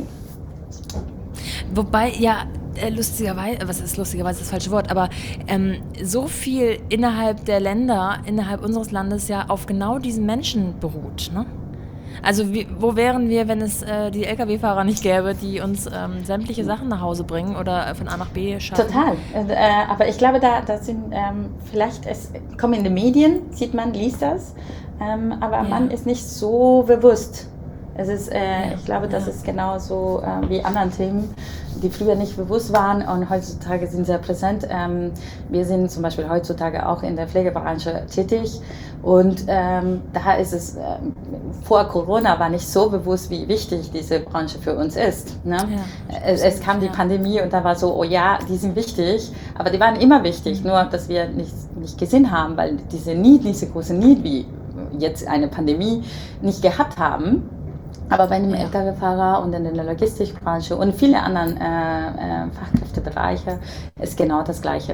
Wobei, lustigerweise, was ist lustigerweise das falsche Wort, aber so viel innerhalb der Länder, innerhalb unseres Landes ja auf genau diesen Menschen beruht, ne? Also wo wären wir, wenn es die Lkw-Fahrer nicht gäbe, die uns sämtliche Sachen nach Hause bringen oder von A nach B schaffen? Total. Aber ich glaube, da sind es kommen in die Medien, sieht man, liest das, aber man ist nicht so bewusst. Es ist, ich glaube, das ist genauso wie anderen Themen, die früher nicht bewusst waren und heutzutage sind sehr präsent. Wir sind zum Beispiel heutzutage auch in der Pflegebranche tätig und da ist es, vor Corona war nicht so bewusst, wie wichtig diese Branche für uns ist. Ne? Ja, es kam die Pandemie und da war so, die sind wichtig, aber die waren immer wichtig, nur dass wir nicht gesehen haben, weil diese große Need wie jetzt eine Pandemie nicht gehabt haben. Aber bei dem Lkw-Fahrer und in der Logistikbranche und viele anderen Fachkräftebereiche ist genau das Gleiche.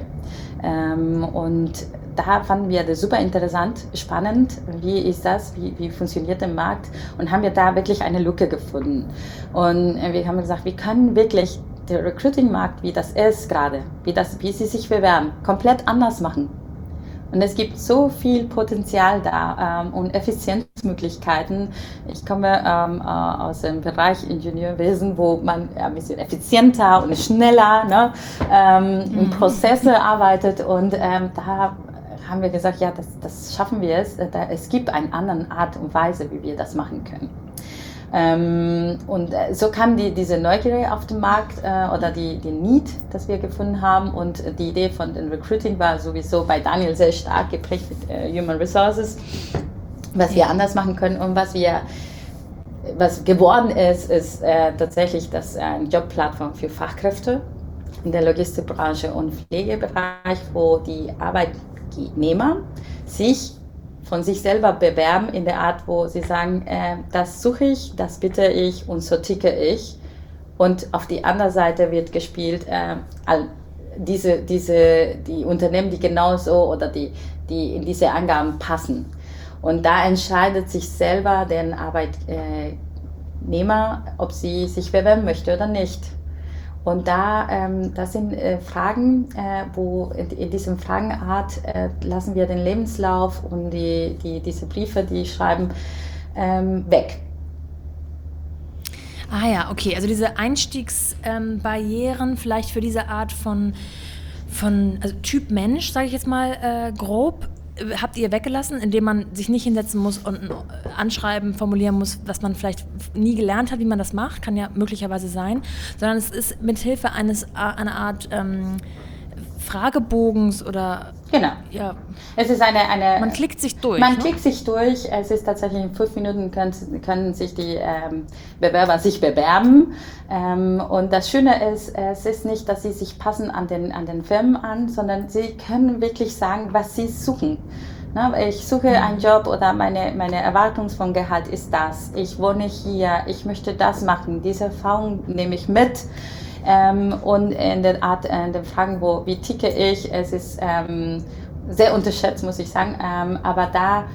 Und da fanden wir das super interessant, spannend. Wie ist das? Wie funktioniert der Markt? Und haben wir da wirklich eine Lücke gefunden. Und wir haben gesagt, wir können wirklich den Recruiting-Markt, wie das ist gerade, wie sie sich bewerben, komplett anders machen. Und es gibt so viel Potenzial da und Effizienzmöglichkeiten. Ich komme aus dem Bereich Ingenieurwesen, wo man ein bisschen effizienter und schneller in Prozesse arbeitet. Und da haben wir gesagt, das schaffen wir es. Es gibt eine andere Art und Weise, wie wir das machen können. Und so kam diese Neugier auf den Markt oder die Need, das wir gefunden haben. Und die Idee von dem Recruiting war sowieso bei Daniel sehr stark geprägt mit Human Resources, was wir anders machen können und was geworden ist tatsächlich eine Jobplattform für Fachkräfte in der Logistikbranche und Pflegebereich, wo die Arbeitnehmer sich von sich selber bewerben in der Art, wo sie sagen, das suche ich, das bitte ich und so ticke ich. Und auf die andere Seite wird gespielt, die Unternehmen, die genauso oder die in diese Angaben passen. Und da entscheidet sich selber der Arbeitnehmer, ob sie sich bewerben möchte oder nicht. Und das sind Fragen, wo in diesem Fragenart lassen wir den Lebenslauf und diese Briefe, die schreiben, weg. Ah ja, okay. Also diese Einstiegsbarrieren vielleicht für diese Art von also Typ Mensch, sage ich jetzt mal grob, habt ihr weggelassen, indem man sich nicht hinsetzen muss und ein Anschreiben formulieren muss, was man vielleicht nie gelernt hat, wie man das macht, kann ja möglicherweise sein, sondern es ist mit Hilfe einer Art Fragebogens oder... Genau. Ja, es ist man klickt sich durch. Klickt sich durch. Es ist tatsächlich in 5 Minuten können sich die Bewerber sich bewerben. Und das Schöne ist, es ist nicht, dass sie sich passen an den Firmen an, sondern sie können wirklich sagen, was sie suchen. Ich suche einen Job oder meine Erwartung vom Gehalt ist das. Ich wohne hier, ich möchte das machen. Diese Erfahrung nehme ich mit. Und in der Art, in den Fragen, wie ticke ich, es ist sehr unterschätzt, muss ich sagen, aber da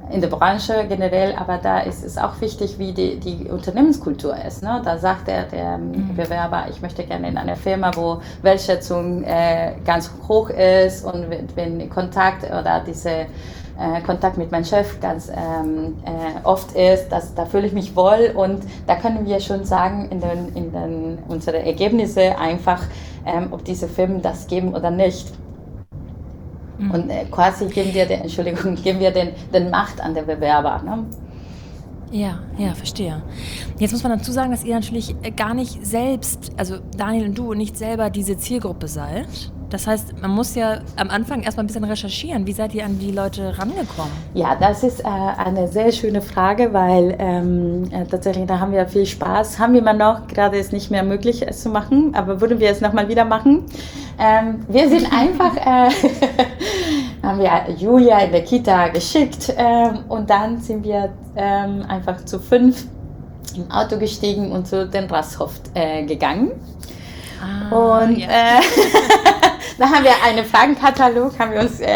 in der Branche generell, aber da ist es auch wichtig, wie die Unternehmenskultur ist. Ne? Da sagt der Bewerber, ich möchte gerne in einer Firma, wo Wertschätzung ganz hoch ist und wenn Kontakt oder diese Kontakt mit meinem Chef ganz oft ist, da fühle ich mich wohl und da können wir schon sagen, unsere Ergebnisse einfach, ob diese Firmen das geben oder nicht. Und quasi geben wir den Macht an den Bewerber. Ne? Ja, verstehe. Jetzt muss man dazu sagen, dass ihr natürlich gar nicht selbst, also Daniel und du, nicht selber diese Zielgruppe seid. Das heißt, man muss ja am Anfang erstmal ein bisschen recherchieren. Wie seid ihr an die Leute rangekommen? Ja, das ist eine sehr schöne Frage, weil tatsächlich, da haben wir viel Spaß. Haben wir immer noch, gerade ist nicht mehr möglich, es zu machen, aber würden wir es nochmal wieder machen. Wir sind einfach, haben wir Julia in der Kita geschickt und dann sind wir einfach zu 5 im Auto gestiegen und zu den Rasshof gegangen. Und da haben wir einen Fragenkatalog, haben wir uns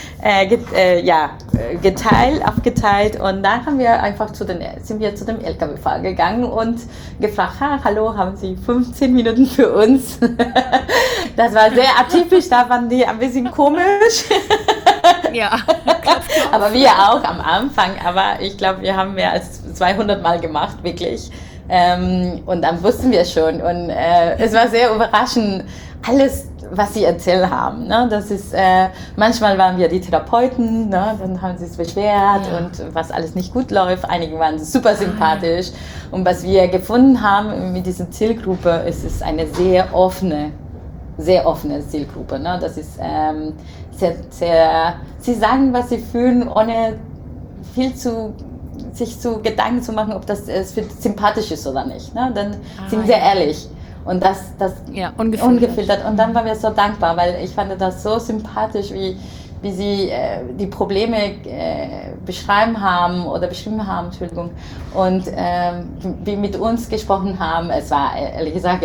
aufgeteilt und dann haben wir einfach sind wir zu dem LKW-Fahrer gegangen und gefragt, hallo, haben Sie 15 Minuten für uns? Das war sehr atypisch, da waren die ein bisschen komisch. Ja. Aber wir auch am Anfang, aber ich glaube, wir haben mehr als 200 Mal gemacht, wirklich. Und dann wussten wir schon und es war sehr überraschend, alles, was sie erzählt haben. Ne? Das ist, manchmal waren wir die Therapeuten, ne? Dann haben sie es beschwert und was alles nicht gut läuft. Einige waren super sympathisch. Und was wir gefunden haben mit dieser Zielgruppe, ist eine sehr offene Zielgruppe. Ne? Das ist sie sagen, was sie fühlen, ohne sich Gedanken zu machen, ob das sympathisch ist oder nicht. Ne? Dann sind sie ehrlich. Und das ungefiltert. Und dann waren wir so dankbar, weil ich fand das so sympathisch, wie sie die Probleme beschrieben haben, und wie mit uns gesprochen haben. Es war ehrlich gesagt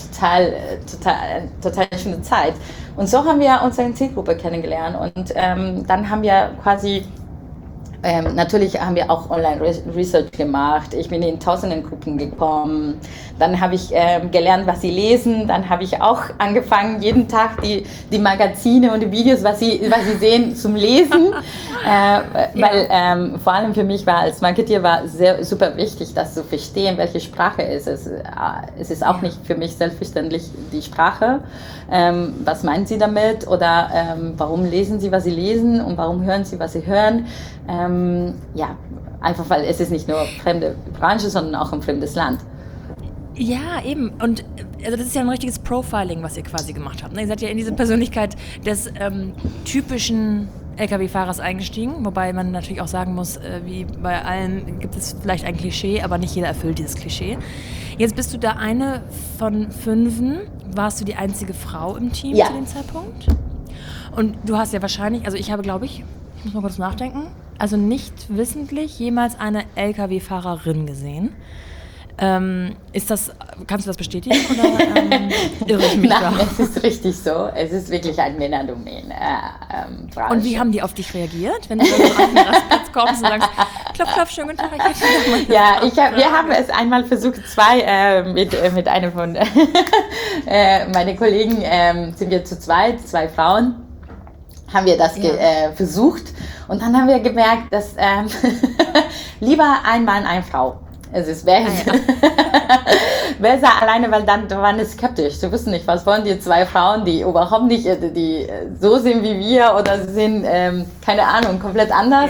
total schöne Zeit. Und so haben wir unsere Zielgruppe kennengelernt und dann haben wir quasi natürlich haben wir auch Online-Research gemacht. Ich bin in tausenden Gruppen gekommen. Dann habe ich gelernt, was sie lesen. Dann habe ich auch angefangen, jeden Tag die Magazine und die Videos, was sie sehen, zum Lesen. Weil vor allem für mich als Marketeer war sehr super wichtig, das zu verstehen, welche Sprache ist es. Es ist auch nicht für mich selbstverständlich die Sprache. Was meinen Sie damit? Oder warum lesen Sie, was Sie lesen? Und warum hören Sie, was Sie hören? Einfach weil es ist nicht nur fremde Branche, sondern auch ein fremdes Land. Ja, eben. Und also das ist ja ein richtiges Profiling, was ihr quasi gemacht habt. Ihr seid ja in diese Persönlichkeit des typischen LKW-Fahrers eingestiegen, wobei man natürlich auch sagen muss, wie bei allen gibt es vielleicht ein Klischee, aber nicht jeder erfüllt dieses Klischee. Jetzt bist du da eine von 5. Warst du die einzige Frau im Team zu dem Zeitpunkt? Und du hast ja wahrscheinlich, also ich habe, glaube ich muss mal kurz nachdenken, also nicht wissentlich jemals eine LKW-Fahrerin gesehen. Kannst du das bestätigen oder irre ich mich da? Nein, es ist richtig so. Es ist wirklich ein Männerdomain. Und wie haben die auf dich reagiert, wenn du dann auf den Rastplatz kommst und sagst, klopf, klopf, schönen guten Tag. Wir haben es einmal versucht, mit einer von meinen Kollegen, sind wir zu zweit, 2 Frauen, haben wir das versucht und dann haben wir gemerkt, dass lieber ein Mann, eine Frau. Es ist besser alleine, weil dann waren es skeptisch. Sie wissen nicht, was wollen die 2 Frauen, die überhaupt nicht die so sind wie wir oder sie sind, keine Ahnung, komplett anders.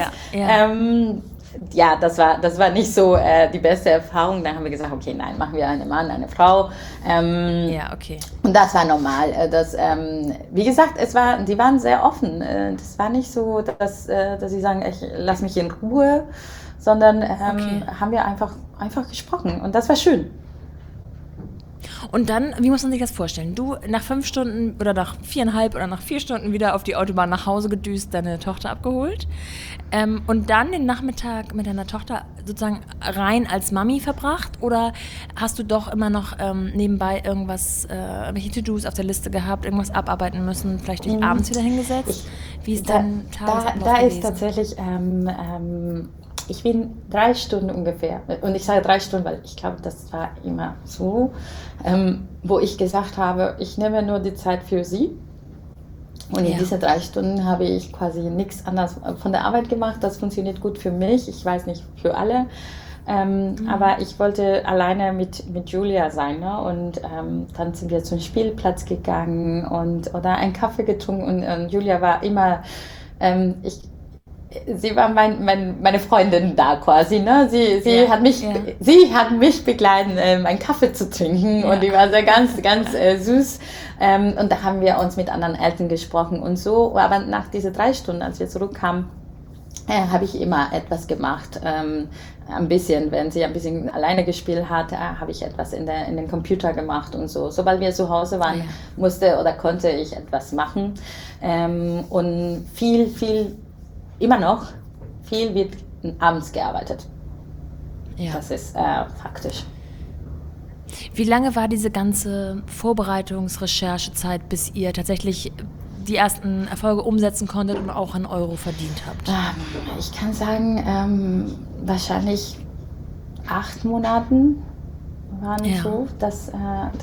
Das war nicht so die beste Erfahrung. Dann haben wir gesagt, okay, nein, machen wir einen Mann, eine Frau. Okay. Und das war normal. Wie gesagt, die waren sehr offen. Das war nicht so, dass sie sagen, lass mich in Ruhe, sondern haben wir einfach gesprochen. Und das war schön. Und dann, wie muss man sich das vorstellen? Du nach 5 Stunden oder nach 4,5 oder nach 4 Stunden wieder auf die Autobahn nach Hause gedüst, deine Tochter abgeholt und dann den Nachmittag mit deiner Tochter sozusagen rein als Mami verbracht oder hast du doch immer noch nebenbei irgendwelche To-Dos auf der Liste gehabt, irgendwas abarbeiten müssen, vielleicht dich abends wieder hingesetzt? Wie ist dein Tagesablauf da gewesen? ist tatsächlich, ich bin 3 Stunden ungefähr, und ich sage 3 Stunden, weil ich glaube, das war immer so, wo ich gesagt habe, ich nehme nur die Zeit für sie. Und in diesen 3 Stunden habe ich quasi nichts anderes von der Arbeit gemacht. Das funktioniert gut für mich, ich weiß nicht für alle. Aber ich wollte alleine mit Julia sein, ne? Und dann sind wir zum Spielplatz gegangen oder einen Kaffee getrunken, und Julia war immer, sie war meine Freundin da quasi, ne? Sie hat mich begleitet, einen Kaffee zu trinken, und die war sehr ganz, ganz süß. Und da haben wir uns mit anderen Eltern gesprochen und so. Aber nach diesen 3 Stunden, als wir zurückkamen, habe ich immer etwas gemacht. Ein bisschen, wenn sie ein bisschen alleine gespielt hat, habe ich etwas in den Computer gemacht und so. Sobald wir zu Hause waren, konnte ich etwas machen. Und immer noch viel wird abends gearbeitet. Ja. Das ist faktisch. Wie lange war diese ganze Vorbereitungs-Recherchezeit, bis ihr tatsächlich die ersten Erfolge umsetzen konntet und auch einen Euro verdient habt? Ich kann sagen, wahrscheinlich 8 Monaten waren so, dass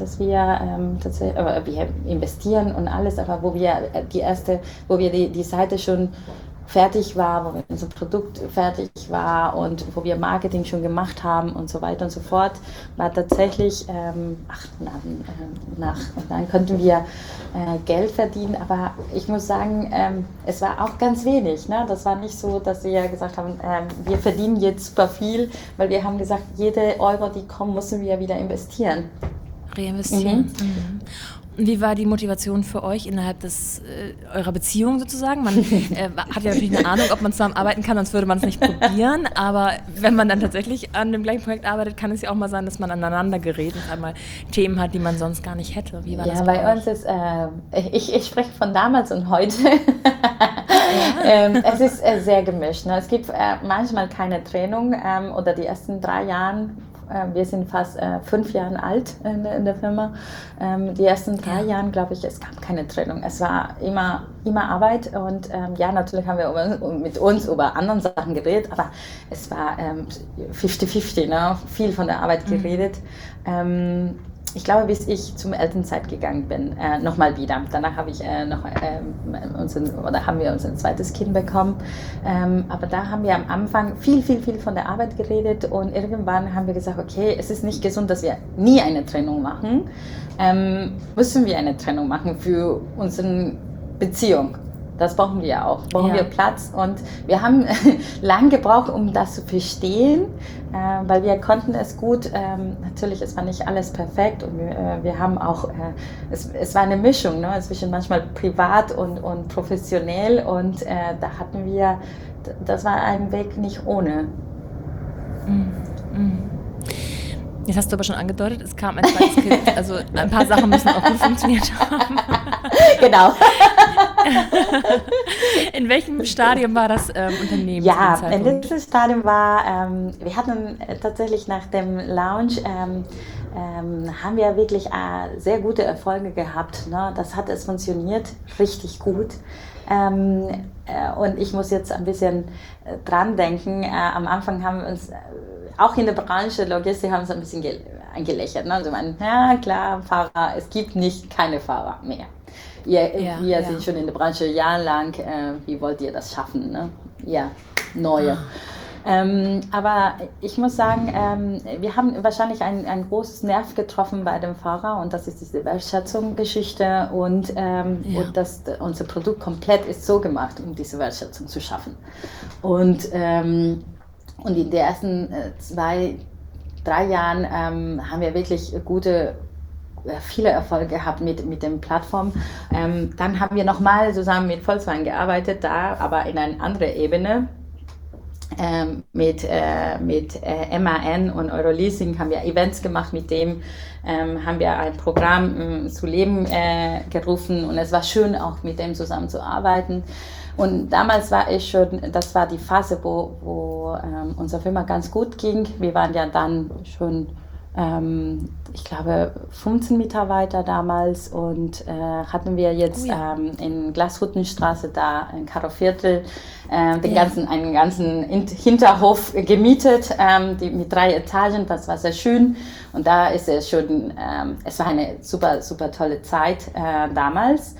wir investieren und alles, aber wo wir die Seite schon fertig war, wo unser Produkt fertig war und wo wir Marketing schon gemacht haben und so weiter und so fort, war tatsächlich 8 Monaten nach. Und dann konnten wir Geld verdienen, aber ich muss sagen, es war auch ganz wenig. Ne? Das war nicht so, dass wir gesagt haben, wir verdienen jetzt super viel, weil wir haben gesagt, jede Euro, die kommt, müssen wir wieder investieren. Reinvestieren. Mhm. Wie war die Motivation für euch innerhalb eurer Beziehung sozusagen? Man hat ja natürlich eine Ahnung, ob man zusammen arbeiten kann, sonst würde man es nicht probieren. Aber wenn man dann tatsächlich an dem gleichen Projekt arbeitet, kann es ja auch mal sein, dass man aneinander gerät und einmal Themen hat, die man sonst gar nicht hätte. Wie war das bei euch? Bei uns ist, ich spreche von damals und heute. Es ist sehr gemischt. Ne? Es gibt manchmal keine Trennung oder die ersten 3 Jahre. Wir sind fast 5 Jahre alt in der Firma. Die ersten 3 Jahre, glaube ich, es gab keine Trennung. Es war immer Arbeit, und natürlich haben wir mit uns über andere Sachen geredet, aber es war 50-50, ne? Viel von der Arbeit geredet. Ich glaube, bis ich zum Elternzeit gegangen bin, nochmal wieder. Danach habe ich haben wir unser zweites Kind bekommen. Aber da haben wir am Anfang viel von der Arbeit geredet, und irgendwann haben wir gesagt, okay, es ist nicht gesund, dass wir nie eine Trennung machen. Müssen wir eine Trennung machen für unsere Beziehung? Das brauchen wir auch. Brauchen wir Platz. Und wir haben lange gebraucht, um das zu verstehen, weil wir konnten es gut. Natürlich, es war nicht alles perfekt, und wir haben auch, es war eine Mischung, ne, zwischen manchmal privat und professionell, und da hatten wir, das war ein Weg nicht ohne. Jetzt hast du aber schon angedeutet, es kam ein zweites Kind, also ein paar Sachen müssen auch gut funktioniert haben. Genau. In welchem Stadium war das Unternehmen? Ja, in diesem Stadium war, wir hatten tatsächlich nach dem Launch, haben wir wirklich sehr gute Erfolge gehabt. Ne? Das hat es funktioniert richtig gut. Und ich muss jetzt ein bisschen dran denken. Am Anfang haben wir uns, auch in der Branche Logistik, haben uns ein bisschen gelächelt. Ne? Also ja klar, Fahrer, es gibt keine Fahrer mehr. Wir sind schon in der Branche jahrelang, wie wollt ihr das schaffen? Ne? Ja, neue. Aber ich muss sagen, wir haben wahrscheinlich ein großes Nerv getroffen bei dem Fahrer, und das ist diese Wertschätzungsgeschichte, und unser Produkt komplett ist so gemacht, um diese Wertschätzung zu schaffen. Und in den ersten 2-3 Jahren haben wir wirklich viele Erfolge gehabt mit der Plattform. Dann haben wir nochmal zusammen mit Volkswagen gearbeitet, aber in einer anderen Ebene. Mit MAN und Euroleasing haben wir Events gemacht, mit dem haben wir ein Programm zu Leben gerufen, und es war schön, auch mit dem zusammenzuarbeiten. Und damals das war die Phase, wo unsere Firma ganz gut ging. Wir waren ja dann schon ich glaube, 15 Mitarbeiter damals und hatten wir jetzt in Glashüttenstraße da in Karoviertel einen ganzen Hinterhof gemietet, mit 3 Etagen, das war sehr schön und da ist es schon, es war eine super, super tolle Zeit damals.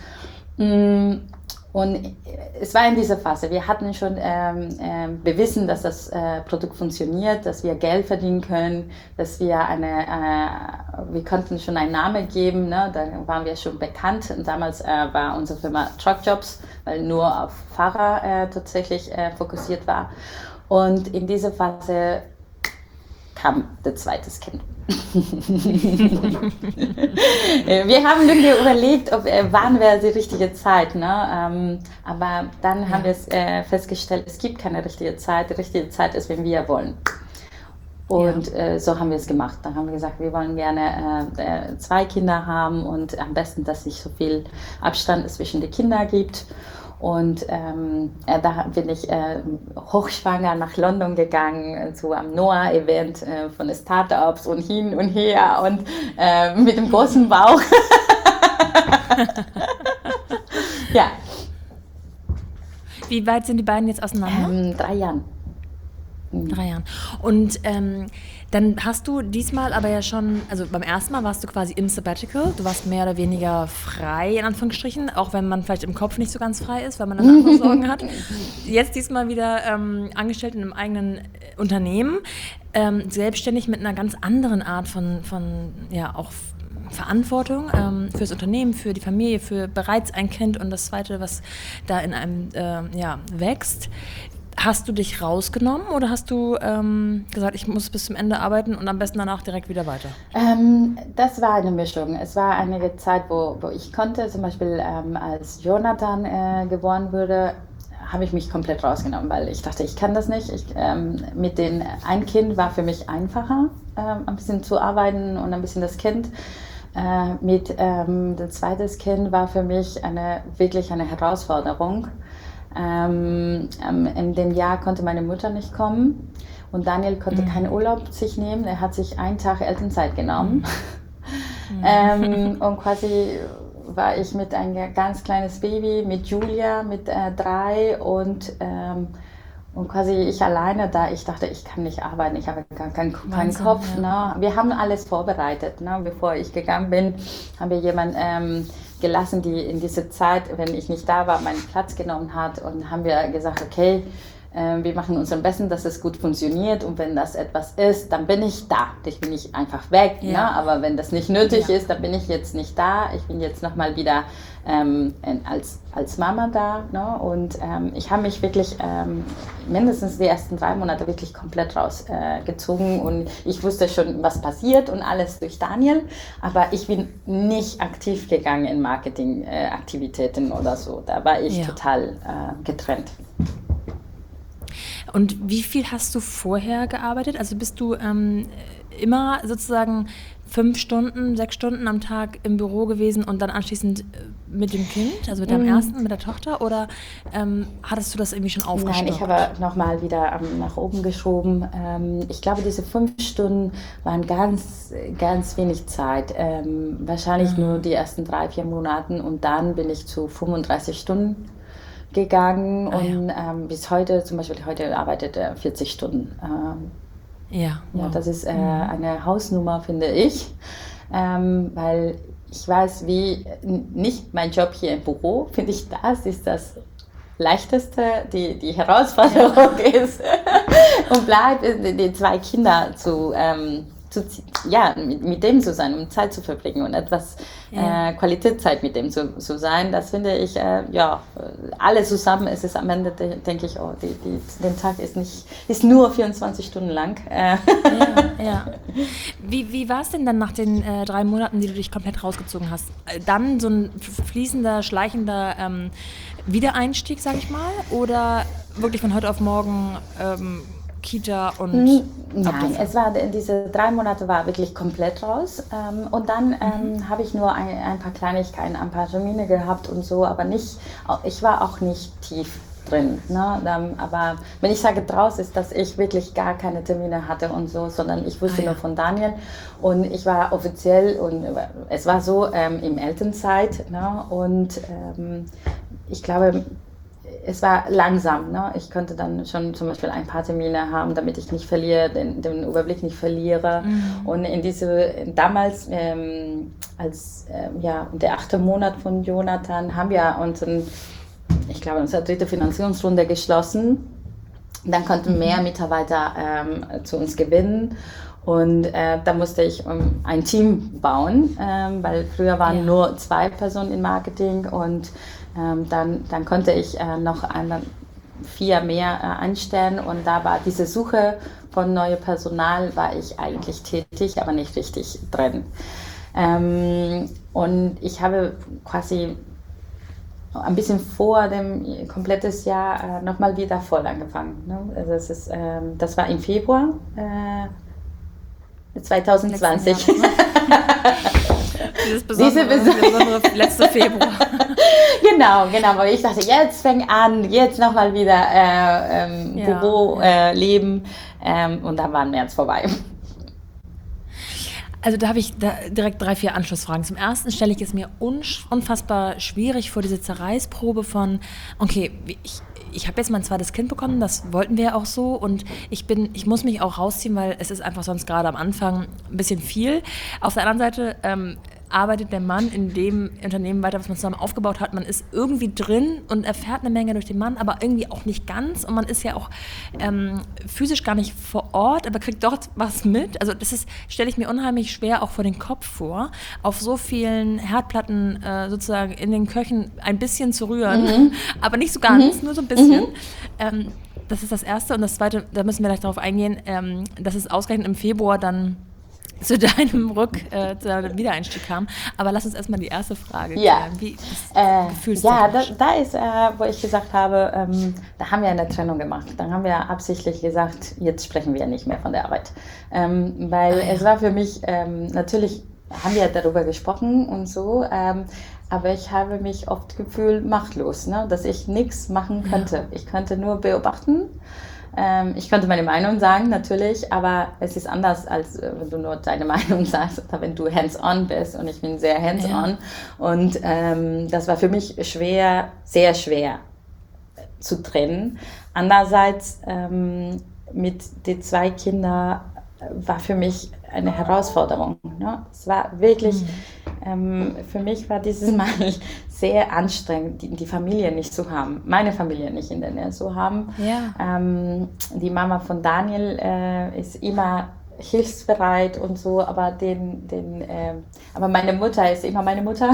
Und es war in dieser Phase, wir hatten schon bewiesen, dass das Produkt funktioniert, dass wir Geld verdienen können, dass wir wir konnten schon einen Namen geben, ne? Da waren wir schon bekannt und damals war unsere Firma Truckjobs, weil nur auf Fahrer tatsächlich fokussiert war. Und in dieser Phase kam das zweite Kind. Wir haben lange überlegt, wann wäre die richtige Zeit, ne? Aber dann haben wir festgestellt, es gibt keine richtige Zeit. Die richtige Zeit ist, wenn wir wollen. Und so haben wir es gemacht. Dann haben wir gesagt, wir wollen gerne 2 Kinder haben und am besten, dass es nicht so viel Abstand zwischen den Kindern gibt. Und da bin ich hochschwanger nach London gegangen, zu einem NOAA-Event von den Startups und hin und her und mit dem großen Bauch. Ja. Wie weit sind die beiden jetzt auseinander? 3 Jahren. 3 Jahren. Und dann hast du diesmal aber ja schon, also beim ersten Mal warst du quasi im Sabbatical, du warst mehr oder weniger frei, in Anführungsstrichen, auch wenn man vielleicht im Kopf nicht so ganz frei ist, weil man dann andere Sorgen hat. Jetzt diesmal wieder angestellt in einem eigenen Unternehmen, selbstständig mit einer ganz anderen Art von auch Verantwortung fürs Unternehmen, für die Familie, für bereits ein Kind und das zweite, was da in einem wächst. Hast du dich rausgenommen oder hast du gesagt, ich muss bis zum Ende arbeiten und am besten danach direkt wieder weiter? Das war eine Mischung. Es war einige Zeit, wo ich konnte, zum Beispiel als Jonathan geboren wurde, habe ich mich komplett rausgenommen, weil ich dachte, ich kann das nicht. Mit den ein Kind war für mich einfacher, ein bisschen zu arbeiten und ein bisschen das Kind. Mit dem zweiten Kind war für mich wirklich eine Herausforderung. In dem Jahr konnte meine Mutter nicht kommen und Daniel konnte keinen Urlaub sich nehmen. Er hat sich einen Tag Elternzeit genommen. Und quasi war ich mit einem ganz kleines Baby, mit Julia, mit 3 und quasi ich alleine da. Ich dachte, ich kann nicht arbeiten, ich habe gar keinen Kopf. Ja. Ne? Wir haben alles vorbereitet. Ne? Bevor ich gegangen bin, haben wir jemanden gelassen, die in dieser Zeit, wenn ich nicht da war, meinen Platz genommen hat und haben wir gesagt, okay, wir machen uns am besten, dass es gut funktioniert und wenn das etwas ist, dann bin ich da. Ich bin nicht einfach weg, ja. Ne? Aber wenn das nicht nötig ist, dann bin ich jetzt nicht da. Ich bin jetzt nochmal wieder als Mama da. Ne? Und ich habe mich wirklich mindestens die ersten 3 Monate wirklich komplett rausgezogen und ich wusste schon, was passiert und alles durch Daniel, aber ich bin nicht aktiv gegangen in Marketingaktivitäten oder so. Da war ich total getrennt. Und wie viel hast du vorher gearbeitet? Also bist du immer sozusagen 5 Stunden, 6 Stunden am Tag im Büro gewesen und dann anschließend mit dem Kind, also mit deinem ersten, mit der Tochter, oder hattest du das irgendwie schon aufgestockt? Nein, ich habe nochmal wieder nach oben geschoben. Ich glaube, diese 5 Stunden waren ganz, ganz wenig Zeit. Wahrscheinlich nur die ersten 3-4 Monate und dann bin ich zu 35 Stunden gegangen und bis heute, zum Beispiel heute arbeitet er 40 Stunden. Ja, das ist eine Hausnummer, finde ich, weil ich weiß, wie nicht mein Job hier im Büro, finde ich, das ist das Leichteste, die Herausforderung ist und bleibt die 2 Kinder mit dem zu sein, um Zeit zu verbringen und etwas Qualitätszeit mit dem zu sein, das finde ich, alles zusammen ist es am Ende, denke ich, der Tag ist nur 24 Stunden lang. Wie war es denn dann nach den 3 Monaten, die du dich komplett rausgezogen hast? Dann so ein fließender, schleichender Wiedereinstieg, sag ich mal, oder wirklich von heute auf morgen Kita und Nein, es war diese 3 Monate war wirklich komplett raus und dann habe ich nur ein paar Kleinigkeiten, ein paar Termine gehabt und so, aber ich war auch nicht tief drin. Ne? Aber wenn ich sage draus, ist, dass ich wirklich gar keine Termine hatte und so, sondern ich wusste nur von Daniel und ich war offiziell und es war so im Elternzeit, ne? Und ich glaube, es war langsam. Ne? Ich konnte dann schon zum Beispiel ein paar Termine haben, damit ich nicht verliere, den Überblick nicht verliere. Und damals, als der 8. Monat von Jonathan, haben wir unsere 3. Finanzierungsrunde geschlossen. Dann konnten mehr Mitarbeiter zu uns gewinnen. Und da musste ich ein Team bauen, weil früher waren nur 2 Personen im Marketing und dann konnte ich noch 4 mehr einstellen und da war diese Suche von neuem Personal, war ich eigentlich tätig, aber nicht richtig drin. Und ich habe quasi ein bisschen vor dem komplettes Jahr nochmal wieder voll angefangen. Ne? Also das war im Februar 2020. Dieses besondere letzte Februar. Genau, weil ich dachte, jetzt fängt an, jetzt nochmal wieder Büro leben und dann war März vorbei. Also da habe ich direkt 3, 4 Anschlussfragen. Zum ersten stelle ich es mir unfassbar schwierig vor, diese Zerreißprobe von, okay, ich habe jetzt mein 2. Kind bekommen, das wollten wir ja auch so und ich muss mich auch rausziehen, weil es ist einfach sonst gerade am Anfang ein bisschen viel. Auf der anderen Seite arbeitet der Mann in dem Unternehmen weiter, was man zusammen aufgebaut hat. Man ist irgendwie drin und erfährt eine Menge durch den Mann, aber irgendwie auch nicht ganz. Und man ist ja auch physisch gar nicht vor Ort, aber kriegt dort was mit. Also das stelle ich mir unheimlich schwer auch vor den Kopf vor, auf so vielen Herdplatten sozusagen in den Köchen ein bisschen zu rühren, aber nicht so ganz, nur so ein bisschen. Das ist das Erste. Und das Zweite, da müssen wir gleich darauf eingehen, dass es ausgerechnet im Februar dann zu deinem Wiedereinstieg kam. Aber lass uns erstmal die erste Frage klären. Wie gefühlstechnisch? Da ist, wo ich gesagt habe, da haben wir eine Trennung gemacht. Dann haben wir absichtlich gesagt, jetzt sprechen wir nicht mehr von der Arbeit. Weil es war für mich, natürlich haben wir darüber gesprochen und so, aber ich habe mich oft gefühlt machtlos, ne? Dass ich nichts machen könnte. Ja. Ich konnte nur beobachten. Ich könnte meine Meinung sagen, natürlich, aber es ist anders, als wenn du nur deine Meinung sagst oder wenn du hands-on bist und ich bin sehr hands-on. Ja. Und das war für mich schwer, sehr schwer zu trennen. Andererseits mit den 2 Kindern war für mich eine Herausforderung. Ne? Es war wirklich, für mich war dieses Mal sehr anstrengend, die Familie nicht zu haben, meine Familie nicht in der Nähe zu haben. Ja. Die Mama von Daniel ist immer hilfsbereit und so, aber aber meine Mutter ist immer meine Mutter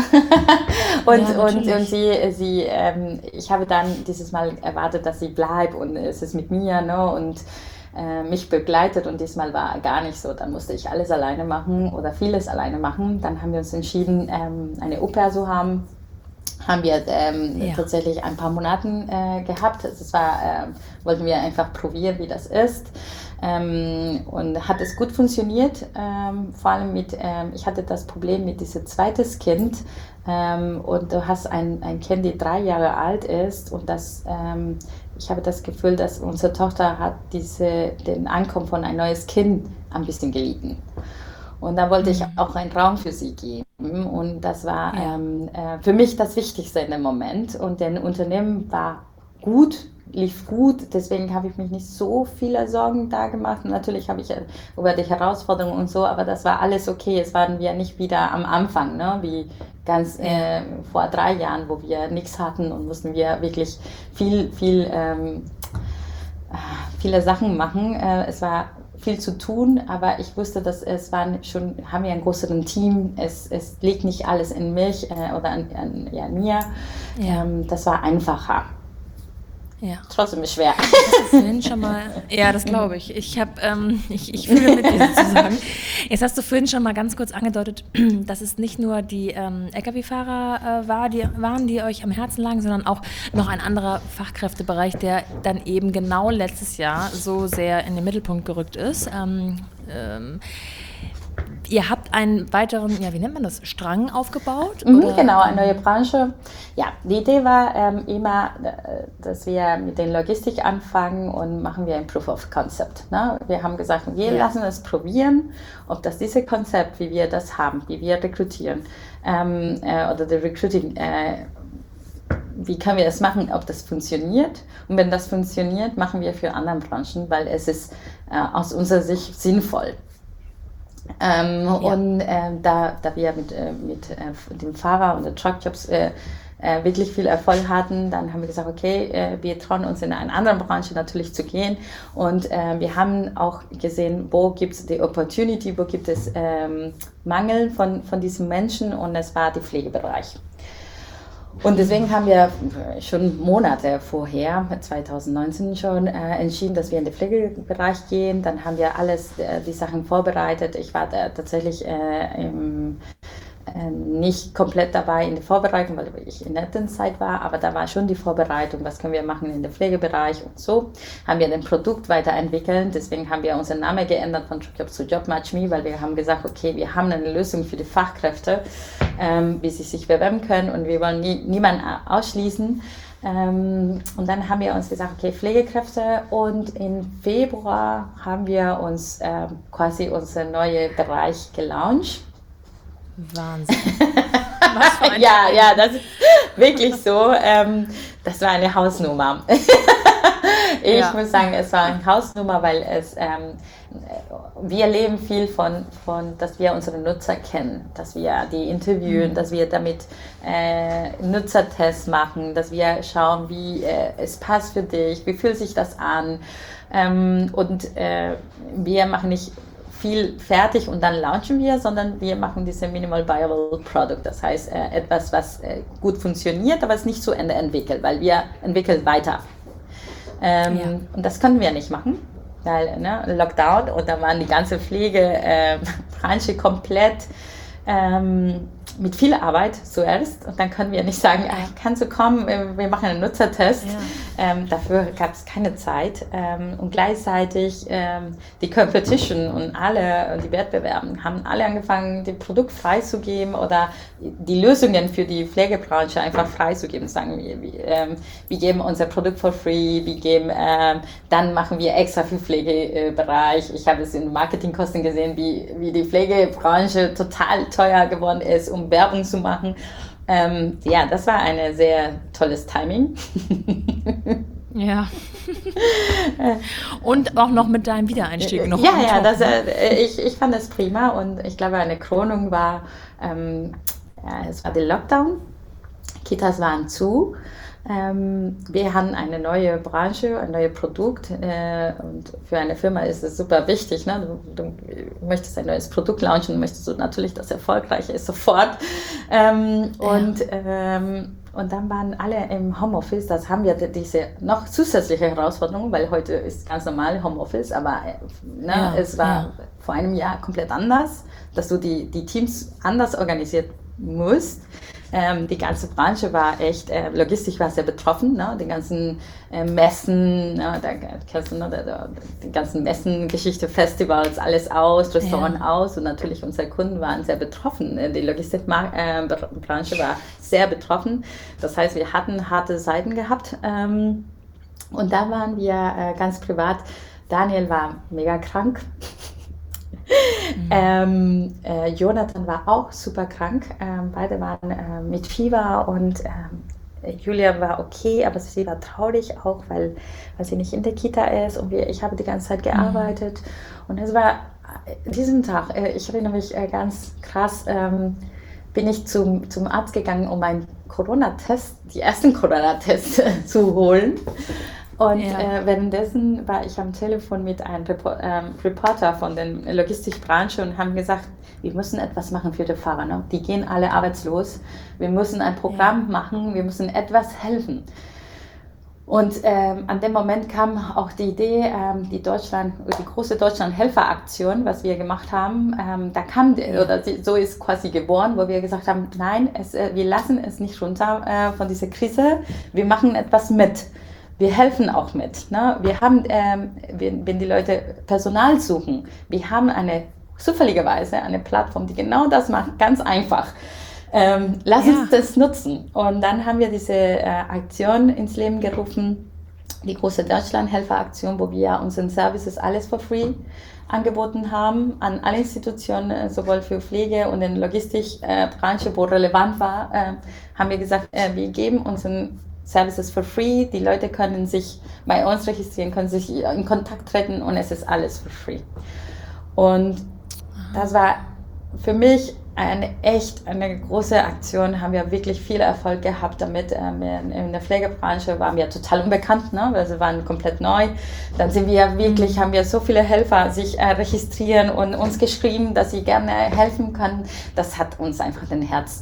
und sie ich habe dann dieses Mal erwartet, dass sie bleibt und es ist mit mir, ne, und mich begleitet und diesmal war gar nicht so. Dann musste ich alles alleine machen oder vieles alleine machen. Dann haben wir uns entschieden, eine Au-pair zu haben. Haben wir tatsächlich ein paar Monaten gehabt. Das wollten wir einfach probieren, wie das ist. Und hat es gut funktioniert. Vor allem ich hatte das Problem mit diesem 2. Kind. Und du hast ein Kind, die 3 Jahre alt ist und ich habe das Gefühl, dass unsere Tochter hat den Ankommen von ein neues Kind ein bisschen gelitten. Und da wollte ich auch einen Raum für sie geben. Und das war für mich das Wichtigste in dem Moment. Und das Unternehmen lief gut. Deswegen habe ich mich nicht so viele Sorgen da gemacht. Und natürlich habe ich über die Herausforderungen und so, aber das war alles okay. Es waren wir nicht wieder am Anfang, ne? Wie ganz vor 3 Jahren, wo wir nichts hatten und mussten wir wirklich viele Sachen machen. Es war viel zu tun, aber ich wusste, dass haben wir ein größeres Team. Es liegt nicht alles in mich oder an mir. Ja. Das war einfacher. Ja. Trotzdem ist schwer. Ja, das glaube ich. Ich fühle mit dir sozusagen. Jetzt hast du vorhin schon mal ganz kurz angedeutet, dass es nicht nur die LKW-Fahrer waren, die euch am Herzen lagen, sondern auch noch ein anderer Fachkräftebereich, der dann eben genau letztes Jahr so sehr in den Mittelpunkt gerückt ist. ihr habt einen weiteren, wie nennt man das, Strang aufgebaut? Genau, eine neue Branche. Ja, die Idee war immer, dass wir mit den Logistik anfangen und machen wir ein Proof of Concept. Ne? Wir haben gesagt, wir lassen es probieren, ob das diese Konzept, wie wir das haben, wie wir rekrutieren, oder das Recruiting, wie können wir das machen, ob das funktioniert. Und wenn das funktioniert, machen wir für andere Branchen, weil es ist aus unserer Sicht sinnvoll. Und da wir mit dem Fahrer und den Truckjobs wirklich viel Erfolg hatten, dann haben wir gesagt, okay, wir trauen uns in eine andere Branche natürlich zu gehen. Und wir haben auch gesehen, wo gibt es die Opportunity, wo gibt es Mangel von diesen Menschen, und es war der Pflegebereich. Und deswegen haben wir schon Monate vorher, 2019 schon, entschieden, dass wir in den Pflegebereich gehen. Dann haben wir die Sachen vorbereitet. Ich war tatsächlich nicht komplett dabei in der Vorbereitung, weil ich in der Elternzeit war, aber da war schon die Vorbereitung, was können wir machen in den Pflegebereich, und so haben wir das Produkt weiterentwickelt. Deswegen haben wir unseren Namen geändert von Truckjobs zu JobMatchMe, weil wir haben gesagt, okay, wir haben eine Lösung für die Fachkräfte, wie sie sich bewerben können, und wir wollen niemanden ausschließen. Und dann haben wir uns gesagt, okay, Pflegekräfte, und im Februar haben wir uns quasi unser neuer Bereich gelauncht. Wahnsinn. Was für ein ja, das ist wirklich so. Das war eine Hausnummer. Ich muss sagen, es war eine Hausnummer, weil wir leben viel von, dass wir unsere Nutzer kennen, dass wir die interviewen, dass wir damit Nutzertests machen, dass wir schauen, wie es passt für dich, wie fühlt sich das an. Und wir machen nicht viel fertig und dann launchen wir, sondern wir machen diese Minimal Viable Product. Das heißt, etwas, was gut funktioniert, aber es nicht zu Ende entwickelt, weil wir entwickeln weiter. Und das können wir nicht machen, weil Lockdown, und da waren die ganze Pflegebranche komplett mit viel Arbeit zuerst, und dann können wir nicht sagen, kannst du kommen, wir machen einen Nutzertest. Dafür gab es keine Zeit. Und gleichzeitig die Competition und die Wettbewerbe haben alle angefangen, das Produkt freizugeben oder die Lösungen für die Pflegebranche einfach freizugeben. Sagen wir geben unser Produkt for free, dann machen wir extra für Pflegebereich. Ich habe es in Marketingkosten gesehen, wie die Pflegebranche total teuer geworden ist, um Werbung zu machen. Das war ein sehr tolles Timing. Ja. Und auch noch mit deinem Wiedereinstieg noch. Ich fand das prima, und ich glaube, eine Krönung war, es war der Lockdown, Kitas waren zu. Wir haben eine neue Branche, ein neues Produkt, und für eine Firma ist es super wichtig. Ne? Du möchtest ein neues Produkt launchen, möchtest du natürlich, dass es erfolgreich ist, sofort. Und dann waren alle im Homeoffice. Das haben wir diese noch zusätzliche Herausforderung, weil heute ist ganz normal Homeoffice, aber es war vor einem Jahr komplett anders, dass du die Teams anders organisiert musst. Die ganze Branche war echt, logistisch war sehr betroffen, ne? Die ganzen Messen, die ganzen Messen-Geschichte, Festivals, alles aus, Restaurant aus, und natürlich unsere Kunden waren sehr betroffen. Die Logistikbranche war sehr betroffen. Das heißt, wir hatten harte Zeiten gehabt, und da waren wir ganz privat. Daniel war mega krank. Jonathan war auch super krank. Beide waren mit Fieber, und Julia war okay, aber sie war traurig auch, weil sie nicht in der Kita ist, und ich habe die ganze Zeit gearbeitet. Und es war diesen Tag, ich erinnere mich ganz krass, bin ich zum Arzt gegangen, um einen Corona-Test, die ersten Corona-Tests zu holen. Und währenddessen war ich am Telefon mit einem Reporter von der Logistikbranche und haben gesagt, wir müssen etwas machen für die Fahrer. Ne? Die gehen alle arbeitslos. Wir müssen ein Programm machen, wir müssen etwas helfen. Und an dem Moment kam auch die Idee, die große Deutschland-Helfer-Aktion, was wir gemacht haben. So ist quasi geboren, wo wir gesagt haben, nein, wir lassen es nicht runter von dieser Krise, wir machen etwas mit. Wir helfen auch mit. Ne? Wir haben, wenn die Leute Personal suchen, wir haben eine zufälligerweise eine Plattform, die genau das macht, ganz einfach. Lass uns das nutzen. Und dann haben wir diese Aktion ins Leben gerufen, die große Deutschland-Helfer-Aktion, wo wir unseren Services alles for free angeboten haben an alle Institutionen, sowohl für Pflege und in Logistikbranche, wo relevant war, haben wir gesagt, wir geben unseren Services for free. Die Leute können sich bei uns registrieren, können sich in Kontakt treten und es ist alles for free. Und das war für mich eine große Aktion, haben wir wirklich viel Erfolg gehabt damit. In der Pflegebranche waren wir total unbekannt, ne? Also waren komplett neu. Dann haben wir so viele Helfer sich registrieren und uns geschrieben, dass sie gerne helfen können. Das hat uns einfach den Herz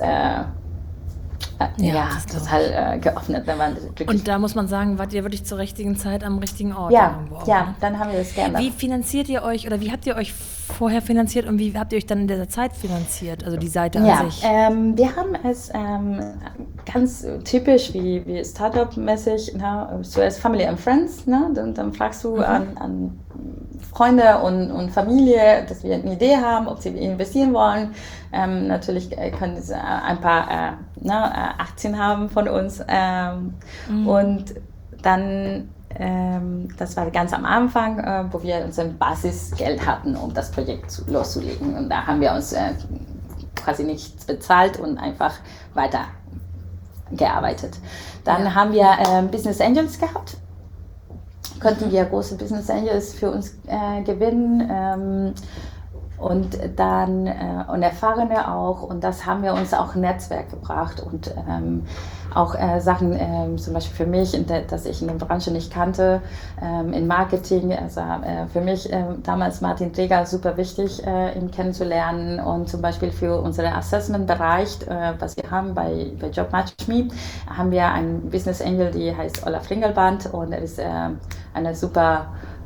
total geöffnet. Und da muss man sagen, wart ihr wirklich zur richtigen Zeit am richtigen Ort? Ja, dann haben wir das gerne. Wie finanziert ihr euch oder wie habt ihr euch vorher finanziert und wie habt ihr euch dann in dieser Zeit finanziert, also die Seite an sich? Wir haben es ganz typisch wie Startup-mäßig, zuerst Family and Friends, ne? Dann fragst du an Freunde und Familie, dass wir eine Idee haben, ob sie investieren wollen. Natürlich können sie ein paar Aktien haben von uns. Und dann, das war ganz am Anfang, wo wir unser Basisgeld hatten, um das Projekt loszulegen. Und da haben wir uns quasi nichts bezahlt und einfach weiter gearbeitet. Dann haben wir Business Angels gehabt. Konnten wir große Business Angels für uns gewinnen und dann und Erfahrene auch, und das haben wir uns auch ein Netzwerk gebracht und auch Sachen zum Beispiel für mich, dass ich in der Branche nicht kannte, in Marketing, also für mich damals Martin Träger super wichtig, ihn kennenzulernen, und zum Beispiel für unseren Assessment-Bereich, was wir haben bei JobMatchMe, haben wir einen Business Angel, die heißt Olaf Ringelband, und er ist eine super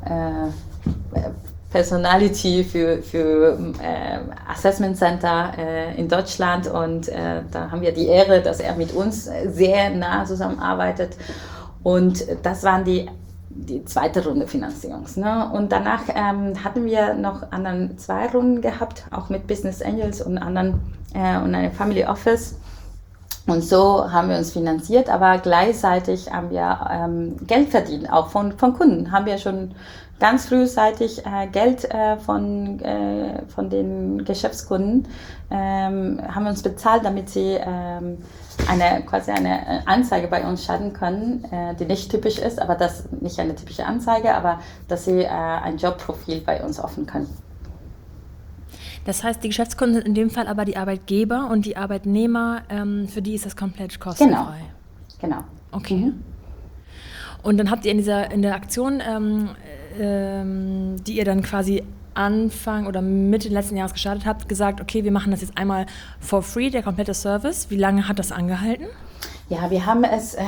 Personality für Assessment Center in Deutschland, und da haben wir die Ehre, dass er mit uns sehr nah zusammenarbeitet, und das waren die zweite Runde Finanzierungs. Ne? Und danach hatten wir noch anderen 2 Runden gehabt, auch mit Business Angels und anderen und einem Family Office. Und so haben wir uns finanziert, aber gleichzeitig haben wir Geld verdient, auch von Kunden. Haben wir schon ganz frühzeitig Geld von den Geschäftskunden, haben uns bezahlt, damit sie quasi eine Anzeige bei uns schalten können, die nicht typisch ist, aber das nicht eine typische Anzeige, aber dass sie ein Jobprofil bei uns öffnen können. Das heißt, die Geschäftskunden sind in dem Fall aber die Arbeitgeber, und die Arbeitnehmer, für die ist das komplett kostenfrei. Genau. Okay. Und dann habt ihr in der Aktion, die ihr dann quasi Anfang oder Mitte letzten Jahres gestartet habt, gesagt, okay, wir machen das jetzt einmal for free, der komplette Service. Wie lange hat das angehalten? Ja, wir haben es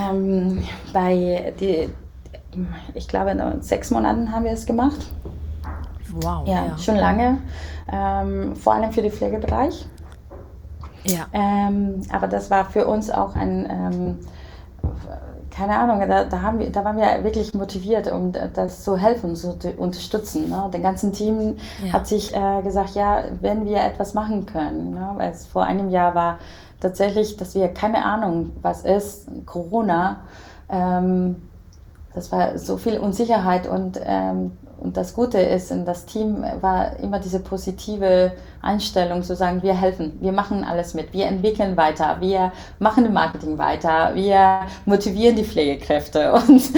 ich glaube, in 6 Monaten haben wir es gemacht. Wow. Ja, schon lange. Vor allem für den Pflegebereich. Ja. Aber das war für uns auch keine Ahnung, da waren wir wirklich motiviert, um das zu helfen, zu unterstützen. Ne? Das ganze Team hat sich gesagt, ja, wenn wir etwas machen können. Ne? Weil es vor einem Jahr war tatsächlich, dass wir keine Ahnung, was ist, Corona. Das war so viel Unsicherheit, und das Gute ist, in das Team war immer diese positive Einstellung, zu sagen, wir helfen, wir machen alles mit, wir entwickeln weiter, wir machen das Marketing weiter, wir motivieren die Pflegekräfte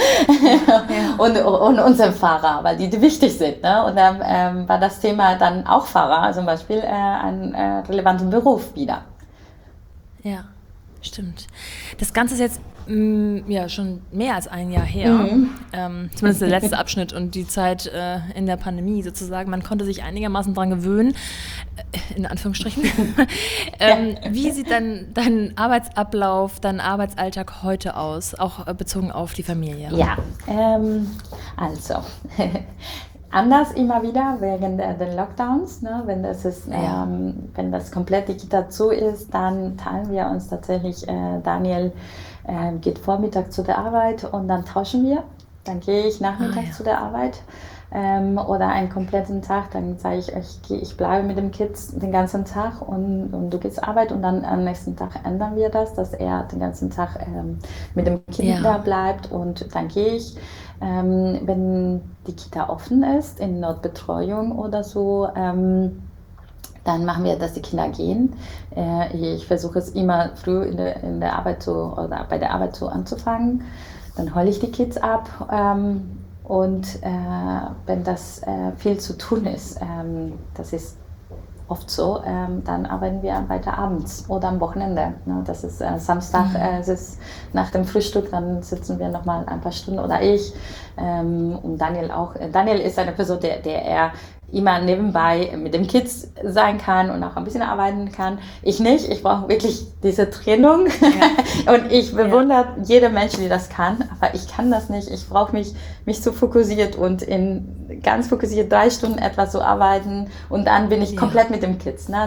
und unsere Fahrer, weil die wichtig sind. Ne? Und dann war das Thema dann auch Fahrer, zum Beispiel ein relevanter Beruf wieder. Ja, stimmt. Das Ganze ist jetzt schon mehr als ein Jahr her, zumindest der letzte Abschnitt und die Zeit in der Pandemie sozusagen. Man konnte sich einigermaßen dran gewöhnen, in Anführungsstrichen. Wie sieht dein Arbeitsablauf, dein Arbeitsalltag heute aus, auch bezogen auf die Familie? Ja, also anders immer wieder wegen den Lockdowns. Ne? Wenn das komplett digital zu ist, dann teilen wir uns tatsächlich, Daniel geht Vormittag zu der Arbeit und dann tauschen wir. Dann gehe ich nachmittags zu der Arbeit. oder einen kompletten Tag, dann sage ich bleibe mit dem Kids den ganzen Tag und du gehst Arbeit und dann am nächsten Tag ändern wir das, dass er den ganzen Tag mit dem Kind da bleibt und dann gehe ich. Wenn die Kita offen ist, in Notbetreuung oder so, dann machen wir, dass die Kinder gehen. Ich versuche es immer früh in der Arbeit oder bei der Arbeit anzufangen. Dann hole ich die Kids ab. Und wenn das viel zu tun ist, das ist oft so, dann arbeiten wir weiter abends oder am Wochenende. Ne? Das ist Samstag, es ist nach dem Frühstück, dann sitzen wir nochmal ein paar Stunden oder ich und Daniel auch. Daniel ist eine Person, der eher immer nebenbei mit den Kids sein kann und auch ein bisschen arbeiten kann. Ich nicht, ich brauche wirklich diese Trennung und ich bewundere jede Mensch, die das kann, aber ich kann das nicht. Ich brauche mich so fokussiert und in ganz fokussiert 3 Stunden etwas zu arbeiten und dann bin ich komplett mit den Kids. Ne?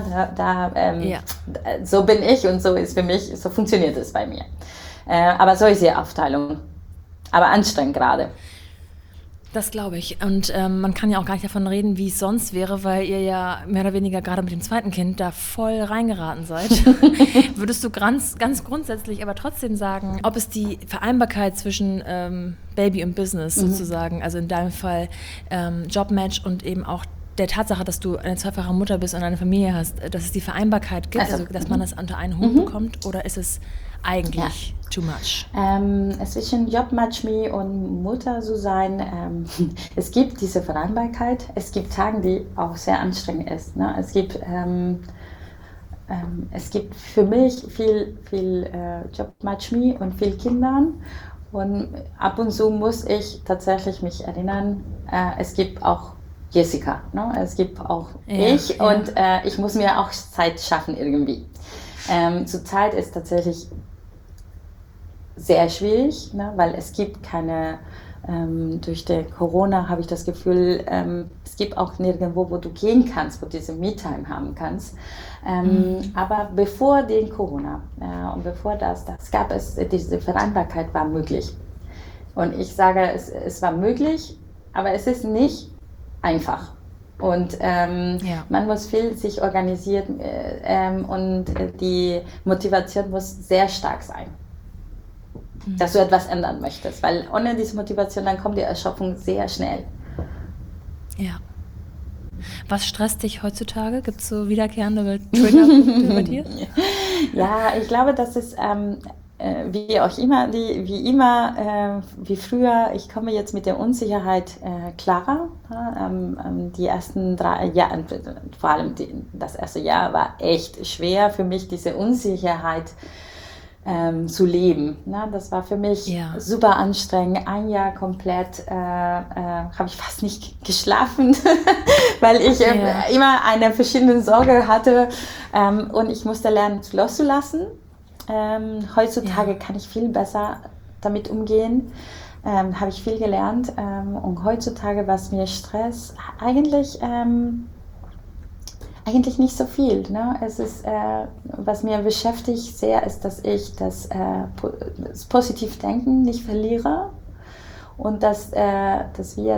So bin ich und so ist für mich, so funktioniert es bei mir. Aber so ist die Aufteilung. Aber anstrengend gerade. Das glaube ich. Und man kann ja auch gar nicht davon reden, wie es sonst wäre, weil ihr ja mehr oder weniger gerade mit dem zweiten Kind da voll reingeraten seid. Würdest du ganz grundsätzlich aber trotzdem sagen, ob es die Vereinbarkeit zwischen Baby und Business sozusagen, also in deinem Fall Jobmatch und eben auch der Tatsache, dass du eine zweifache Mutter bist und eine Familie hast, dass es die Vereinbarkeit gibt, also dass man das unter einen Hut bekommt, oder ist es eigentlich too much? Zwischen Jobmatch.me und Mutter zu sein, es gibt diese Vereinbarkeit. Es gibt Tage, die auch sehr anstrengend ist. Ne? Es gibt für mich viel Jobmatch.me und viel Kindern. Und ab und zu muss ich tatsächlich mich erinnern, es gibt auch Jessica, ne? Es gibt auch ich und ich muss mir auch Zeit schaffen irgendwie. Zurzeit ist tatsächlich sehr schwierig, ne? Weil es gibt keine, durch die Corona habe ich das Gefühl, es gibt auch nirgendwo, wo du gehen kannst, wo du diese Me-Time haben kannst. Aber bevor den Corona und bevor das gab es, diese Vereinbarkeit war möglich. Und ich sage, es war möglich, aber es ist nicht einfach. Und man muss viel sich organisieren und die Motivation muss sehr stark sein, dass du etwas ändern möchtest. Weil ohne diese Motivation, dann kommt die Erschöpfung sehr schnell. Ja. Was stresst dich heutzutage? Gibt es so wiederkehrende Triggerpunkte bei dir? Ja, ich glaube, das ist wie früher, ich komme jetzt mit der Unsicherheit klarer. Die ersten 3 Jahre, vor allem das erste Jahr war echt schwer für mich, diese Unsicherheit zu leben. Na, das war für mich super anstrengend. 1 Jahr komplett habe ich fast nicht geschlafen, weil ich immer eine verschiedene Sorge hatte und ich musste lernen, loszulassen. Heutzutage kann ich viel besser damit umgehen, habe ich viel gelernt und heutzutage, was mir Stress, eigentlich nicht so viel. Ne? Es ist, was mir beschäftigt sehr, ist, dass ich das Positivdenken nicht verliere und dass wir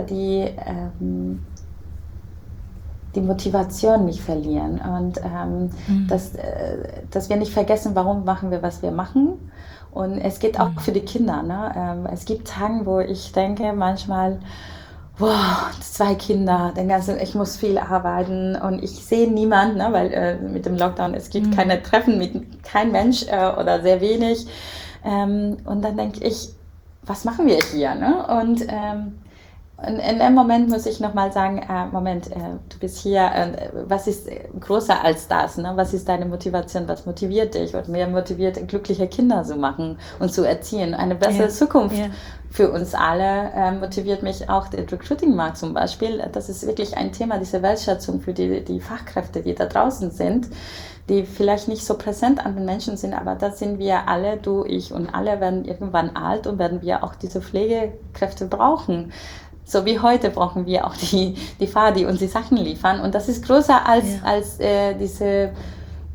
die Motivation nicht verlieren und dass wir nicht vergessen, warum machen wir, was wir machen. Und es geht auch für die Kinder. Ne? Es gibt Tage, wo ich denke manchmal, wow, 2 Kinder, ich muss viel arbeiten und ich sehe niemanden, ne? Weil mit dem Lockdown, es gibt keine Treffen mit kein Mensch oder sehr wenig. Und dann denke ich, was machen wir hier? Ne? Und in dem Moment muss ich nochmal sagen, Moment, du bist hier, was ist größer als das? Ne? Was ist deine Motivation? Was motiviert dich? Und mir motiviert, glückliche Kinder zu machen und zu erziehen. Eine bessere Zukunft für uns alle motiviert mich auch der Recruiting-Markt zum Beispiel. Das ist wirklich ein Thema, diese Wertschätzung für die Fachkräfte, die da draußen sind, die vielleicht nicht so präsent an den Menschen sind, aber das sind wir alle, du, ich und alle werden irgendwann alt und werden wir auch diese Pflegekräfte brauchen. So wie heute brauchen wir auch die Fahrer, die uns die Sachen liefern. Und das ist größer als diese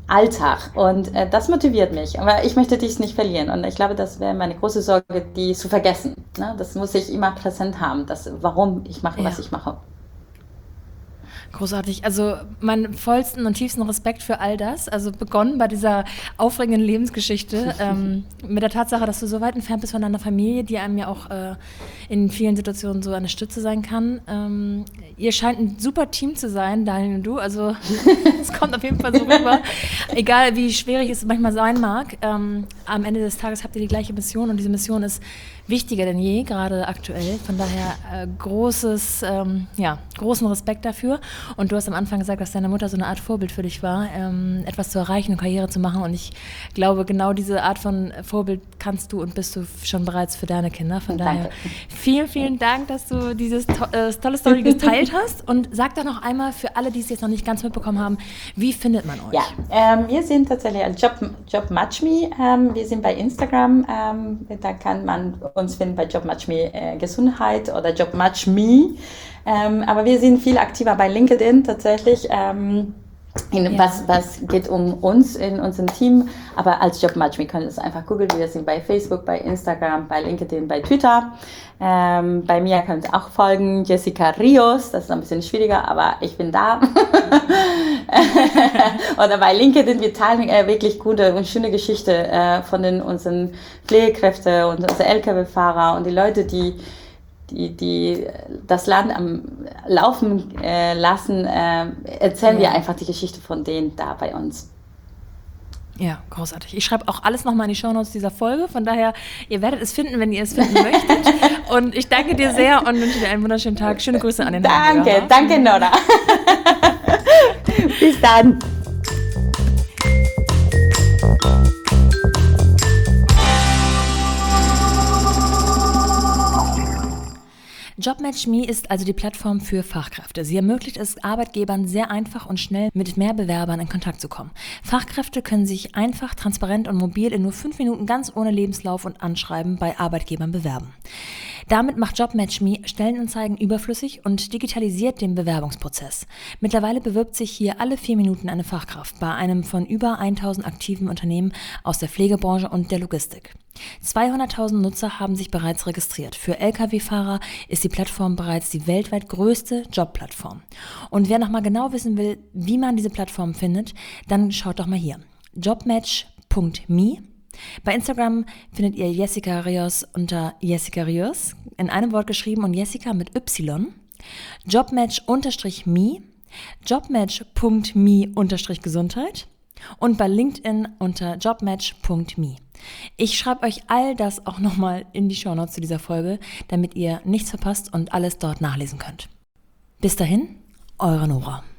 Alltag und das motiviert mich. Aber ich möchte dies nicht verlieren und ich glaube, das wäre meine große Sorge, die zu vergessen. Ne? Das muss ich immer präsent haben, warum ich mache, was ich mache. Großartig. Also meinen vollsten und tiefsten Respekt für all das. Also begonnen bei dieser aufregenden Lebensgeschichte mit der Tatsache, dass du so weit entfernt bist von deiner Familie, die einem ja auch in vielen Situationen so eine Stütze sein kann. Ihr scheint ein super Team zu sein, Daniel und du. Also es kommt auf jeden Fall so rüber. Egal wie schwierig es manchmal sein mag, am Ende des Tages habt ihr die gleiche Mission und diese Mission ist wichtiger denn je, gerade aktuell. Von daher großen Respekt dafür. Und du hast am Anfang gesagt, dass deine Mutter so eine Art Vorbild für dich war, etwas zu erreichen und Karriere zu machen. Und ich glaube, genau diese Art von Vorbild kannst du und bist du schon bereits für deine Kinder. Von daher vielen, vielen Dank, dass du diese tolle Story geteilt hast. Und sag doch noch einmal für alle, die es jetzt noch nicht ganz mitbekommen haben, wie findet man euch? Ja, wir sind tatsächlich als JobMatchMe. Wir sind bei Instagram. Da kann man uns finden bei JobMatchMe Gesundheit oder JobMatchMe. Aber wir sind viel aktiver bei LinkedIn tatsächlich. Was geht um uns in unserem Team, aber als JobMatchMe können Sie es einfach googeln. Wir sind bei Facebook, bei Instagram, bei LinkedIn, bei Twitter. Bei mir können Sie auch folgen, Jessica Rios, das ist ein bisschen schwieriger, aber ich bin da. Oder bei LinkedIn, wir teilen wirklich gute und schöne Geschichte von unseren Pflegekräften und unseren LKW-Fahrer und die Leute, die das Land am Laufen lassen, erzählen wir einfach die Geschichte von denen da bei uns. Ja, großartig. Ich schreibe auch alles nochmal in die Shownotes dieser Folge. Von daher, ihr werdet es finden, wenn ihr es finden möchtet. Und ich danke dir sehr und wünsche dir einen wunderschönen Tag. Schöne Grüße an den Hamburger. Danke Nora. Bis dann. JobMatchMe ist also die Plattform für Fachkräfte. Sie ermöglicht es Arbeitgebern sehr einfach und schnell mit mehr Bewerbern in Kontakt zu kommen. Fachkräfte können sich einfach, transparent und mobil in nur 5 Minuten ganz ohne Lebenslauf und Anschreiben bei Arbeitgebern bewerben. Damit macht JobMatchMe Stellenanzeigen überflüssig und digitalisiert den Bewerbungsprozess. Mittlerweile bewirbt sich hier alle 4 Minuten eine Fachkraft bei einem von über 1000 aktiven Unternehmen aus der Pflegebranche und der Logistik. 200.000 Nutzer haben sich bereits registriert. Für Lkw-Fahrer ist die Plattform bereits die weltweit größte Jobplattform. Und wer nochmal genau wissen will, wie man diese Plattform findet, dann schaut doch mal hier. jobmatch.me. Bei Instagram findet ihr Jessica Rios unter Jessica Rios, in einem Wort geschrieben und Jessica mit Y. Jobmatch_me, jobmatch.me_Gesundheit und bei LinkedIn unter jobmatch.me. Ich schreibe euch all das auch nochmal in die Shownotes zu dieser Folge, damit ihr nichts verpasst und alles dort nachlesen könnt. Bis dahin, eure Nora.